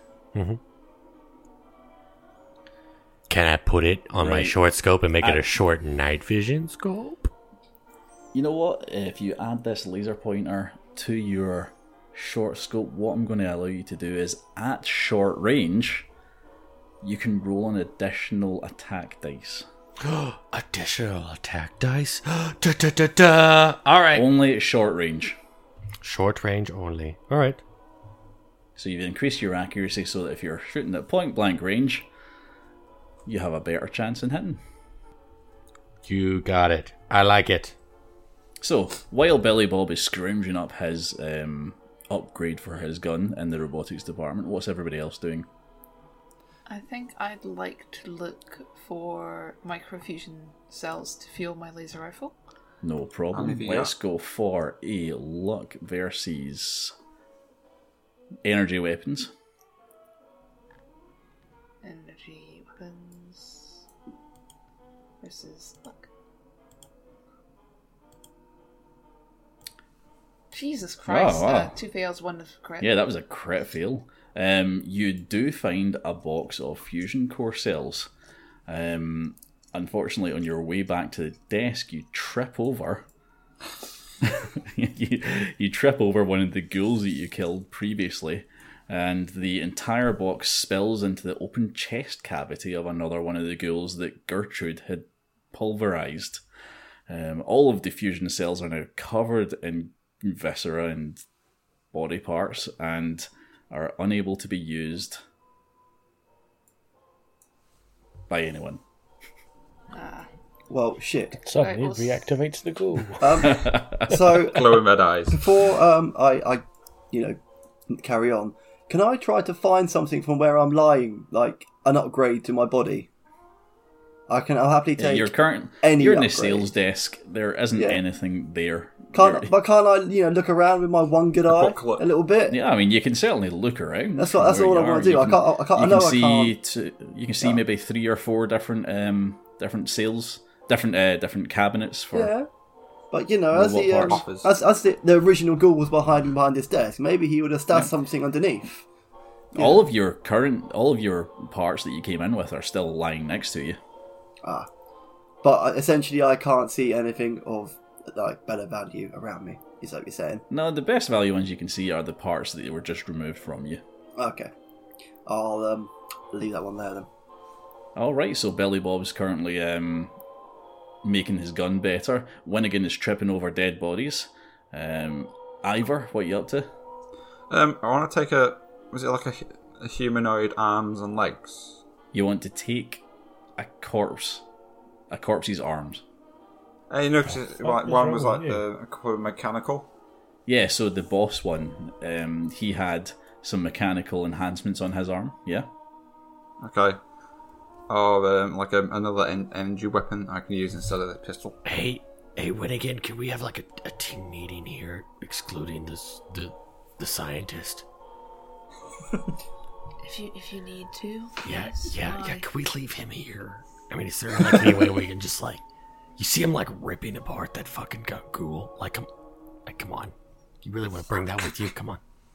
Can I put it on my Right. short scope and make it I- a short night vision scope? You know what? If you add this laser pointer to your short scope, what I'm going to allow you to do is at short range, you can roll an additional attack dice. Additional attack dice. da, da, da, da. All right. Only at short range. Short range only. All right. So you've increased your accuracy so that if you're shooting at point blank range, you have a better chance in hitting. You got it. I like it. So, while Billy Bob is scrounging up his um, upgrade for his gun in the robotics department, what's everybody else doing? I think I'd like to look for microfusion cells to fuel my laser rifle. No problem. Olivia. Let's go for a luck versus energy weapons. Energy weapons versus luck. Jesus Christ! Oh, wow. Uh, two fails, one correct. Yeah, that was a crit fail. Um, you do find a box of fusion core cells. Um, unfortunately, on your way back to the desk, you trip over. you, you trip over one of the ghouls that you killed previously, and the entire box spills into the open chest cavity of another one of the ghouls that Gertrude had pulverized. Um, all of the fusion cells are now covered in viscera and body parts and are unable to be used by anyone. Ah. Well, shit. Suddenly Right, well, reactivates the ghoul. Um, so Glowing red eyes. before um, I, I, you know, carry on, can I try to find something from where I'm lying, like an upgrade to my body? I can. I'll happily Yeah, take you're current. any You're in the upgrade. sales desk. There isn't Yeah. anything there. Can't, You're- but can't I, you know, look around with my one good eye booklet. a little bit? Yeah, I mean, you can certainly look around. That's what- from that's where all you I wanna are. do. You I can't- I can't- I you know can I see can't. T- you can see No. maybe three or four different, um, different sales, different, uh, different cabinets for. Yeah. But you know, Well, as what the um, parts? as, as the, the original ghoul was behind behind this desk, maybe he would have stashed something underneath. All of your current, all of your parts that you came in with are still lying next to you. Ah, but essentially, I can't see anything of like better value around me. Is that what you're saying? No, the best value ones you can see are the parts that were just removed from you. Okay, I'll um leave that one there then. All right, so Billy Bob's currently um, making his gun better. Winnigan is tripping over dead bodies. Um, Ivor, what are you up to? Um, I want to take a. Was it like a, a humanoid arms and legs? You want to take a corpse, a corpse's arms. Hey, you know, 'cause it- like, is one wrong was with like you? the a couple of mechanical. Yeah, so the boss one, um, he had some mechanical enhancements on his arm. Yeah. Okay. Or um, like a, another en- energy weapon I can use instead of the pistol. Hey, hey, when again, can we have like a, a team meeting here, excluding this the the scientist? If you if you need to. Yeah, yes, yeah, yeah. why? Can we leave him here? I mean, is there like any way we can just like, you see him like ripping apart that fucking gu- ghoul? Like, come, like, come on. You really want to bring that with you? Come on.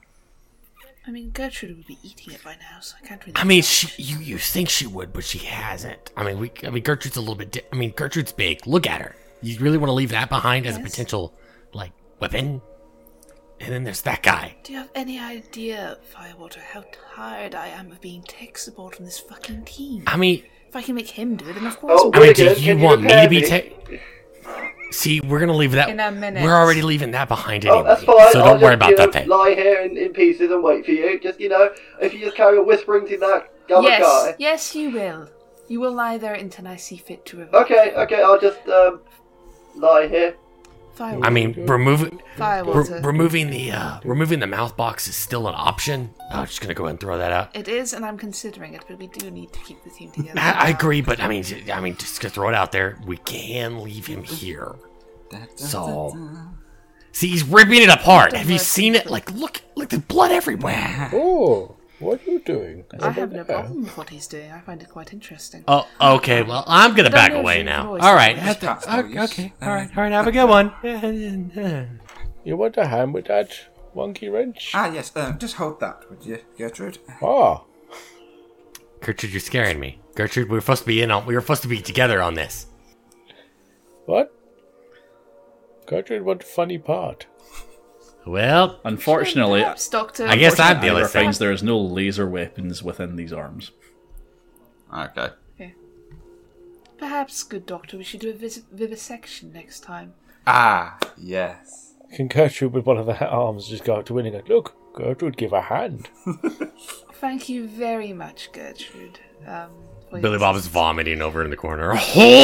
I mean, Gertrude would be eating it by now, so I can't really. I mean, she you you think she would, but she hasn't. I mean, we. I mean, Gertrude's a little bit. Di- I mean, Gertrude's big. Look at her. You really want to leave that behind as a Yes. potential like weapon? And then there's that guy. Do you have any idea, Firewater, how tired I am of being tech support on this fucking team? I mean, If I can make him do it, then of course. Oh, I mean, do Winnigan, you can you want me repair to be? me? Ta- See, we're gonna leave that. In a minute. We're already leaving that behind Oh, anyway. that's fine. So I'll don't worry just, about you know, that thing. lie here in, in pieces and wait for you. Just you know, if you just carry on whispering to that other Yes, guy. yes, you will. You will lie there until I see fit to revive. Okay, okay, I'll just um lie here. Firewater. I mean, removing Firewater. removing the uh, removing the mouth box is still an option. I'm just gonna go ahead and throw that out. It is, and I'm considering it, but we do need to keep the team together. I, I agree, but I mean, j- I mean, just to throw it out there, we can leave him here. So, see, he's ripping it apart. Have you seen it? Like, look, look, there's blood everywhere. Oh, what are you doing? I have no problem with what he's doing. I find it quite interesting. Oh, okay. Well, I'm gonna Don't back know if away you now. voiced All it. right. Just cat's okay, noise. okay. All right. All right. Have a good one. You want a hand with that monkey wrench? Ah, yes. Um, just hold that, would you, Gertrude? Ah, Gertrude, you're scaring me. Gertrude, we were supposed to be in on. We were supposed to be together on this. what? Gertrude, what funny part? Well, Unfortunately, Perhaps, Doctor. I guess I'm Ivor dealing with finds there is no laser weapons within these arms. Okay. Perhaps, good Doctor, we should do a vis- vivisection next time. Ah, yes. Can Gertrude with one of her arms just go up to Winnie and go, look, Gertrude, give a hand. Thank you very much, Gertrude. Um, for your Billy Bob is assistance. vomiting over in the corner.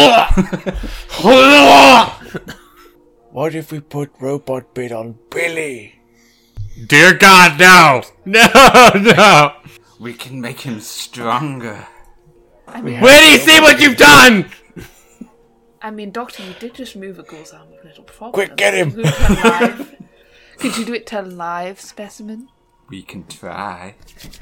What if we put robot bit on Billy? Dear God, no, no, no. We can make him stronger. I mean, Where do you see what you've done? I mean, Doctor, you did just move a ghoul's arm with a little problem. Quick, get him! Could you do it to live? Could you do it to live specimen? We can try.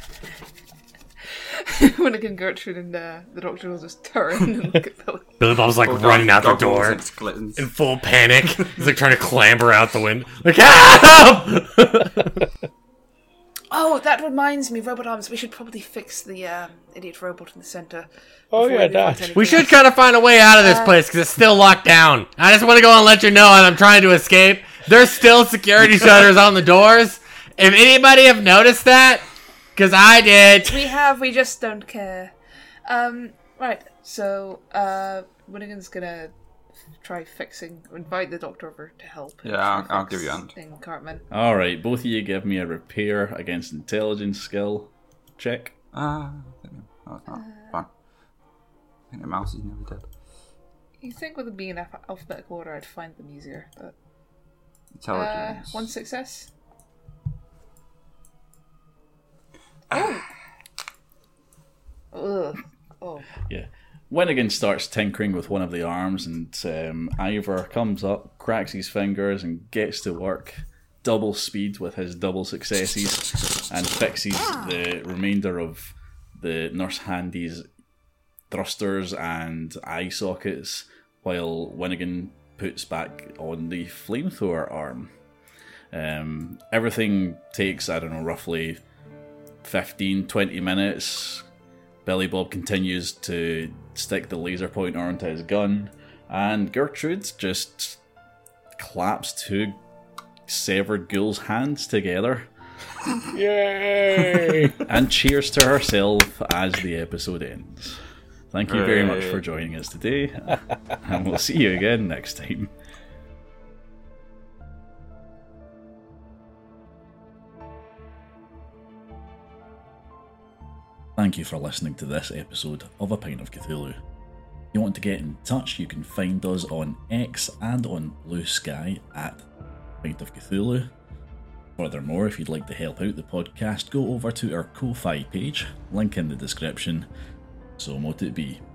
When again Gertrude and uh, the Doctor will just turn and look at Billy. Billy Bob's like Pull down running out the goggles door and skeletons. in full panic. He's like trying to clamber out the window. Like, help! Oh, that reminds me, robot arms. We should probably fix the um, idiot robot in the center. Oh, before yeah, we move on to that. anything We should else. kind of find a way out of this place because it's still locked down. I just want to go and let you know that I'm trying to escape. There's still security shutters on the doors. If anybody have noticed that, because I did. We have. We just don't care. Um. Right. So, uh, Winnigan's gonna try fixing. Invite the Doctor over to help. Yeah, I'll- I'll give you a hand. In Cartman. Alright, both of you give me a repair against intelligence skill check. Ah, no, it's not. Fine. I think the mouse is nearly dead. You think with it being in alph- alphabetical order, I'd find them easier, but uh, Intelligence. one success. Oh. Ugh. Oh. Yeah. Winnigan starts tinkering with one of the arms, and um, Ivor comes up, cracks his fingers, and gets to work double speed with his double successes, and fixes the remainder of the Nurse Handy's thrusters and eye sockets, while Winnigan puts back on the flamethrower arm. Um, everything takes, I don't know, roughly fifteen, twenty minutes. Billy Bob continues to stick the laser pointer onto his gun, and Gertrude just claps two severed ghouls' hands together Yay! and cheers to herself as the episode ends. Thank you very much for joining us today, and we'll see you again next time. Thank you for listening to this episode of A Pint of Cthulhu. If you want to get in touch, you can find us on X and on Blue Sky at Pint of Cthulhu. Furthermore, if you'd like to help out the podcast, go over to our Ko-Fi page, link in the description. So mote it be.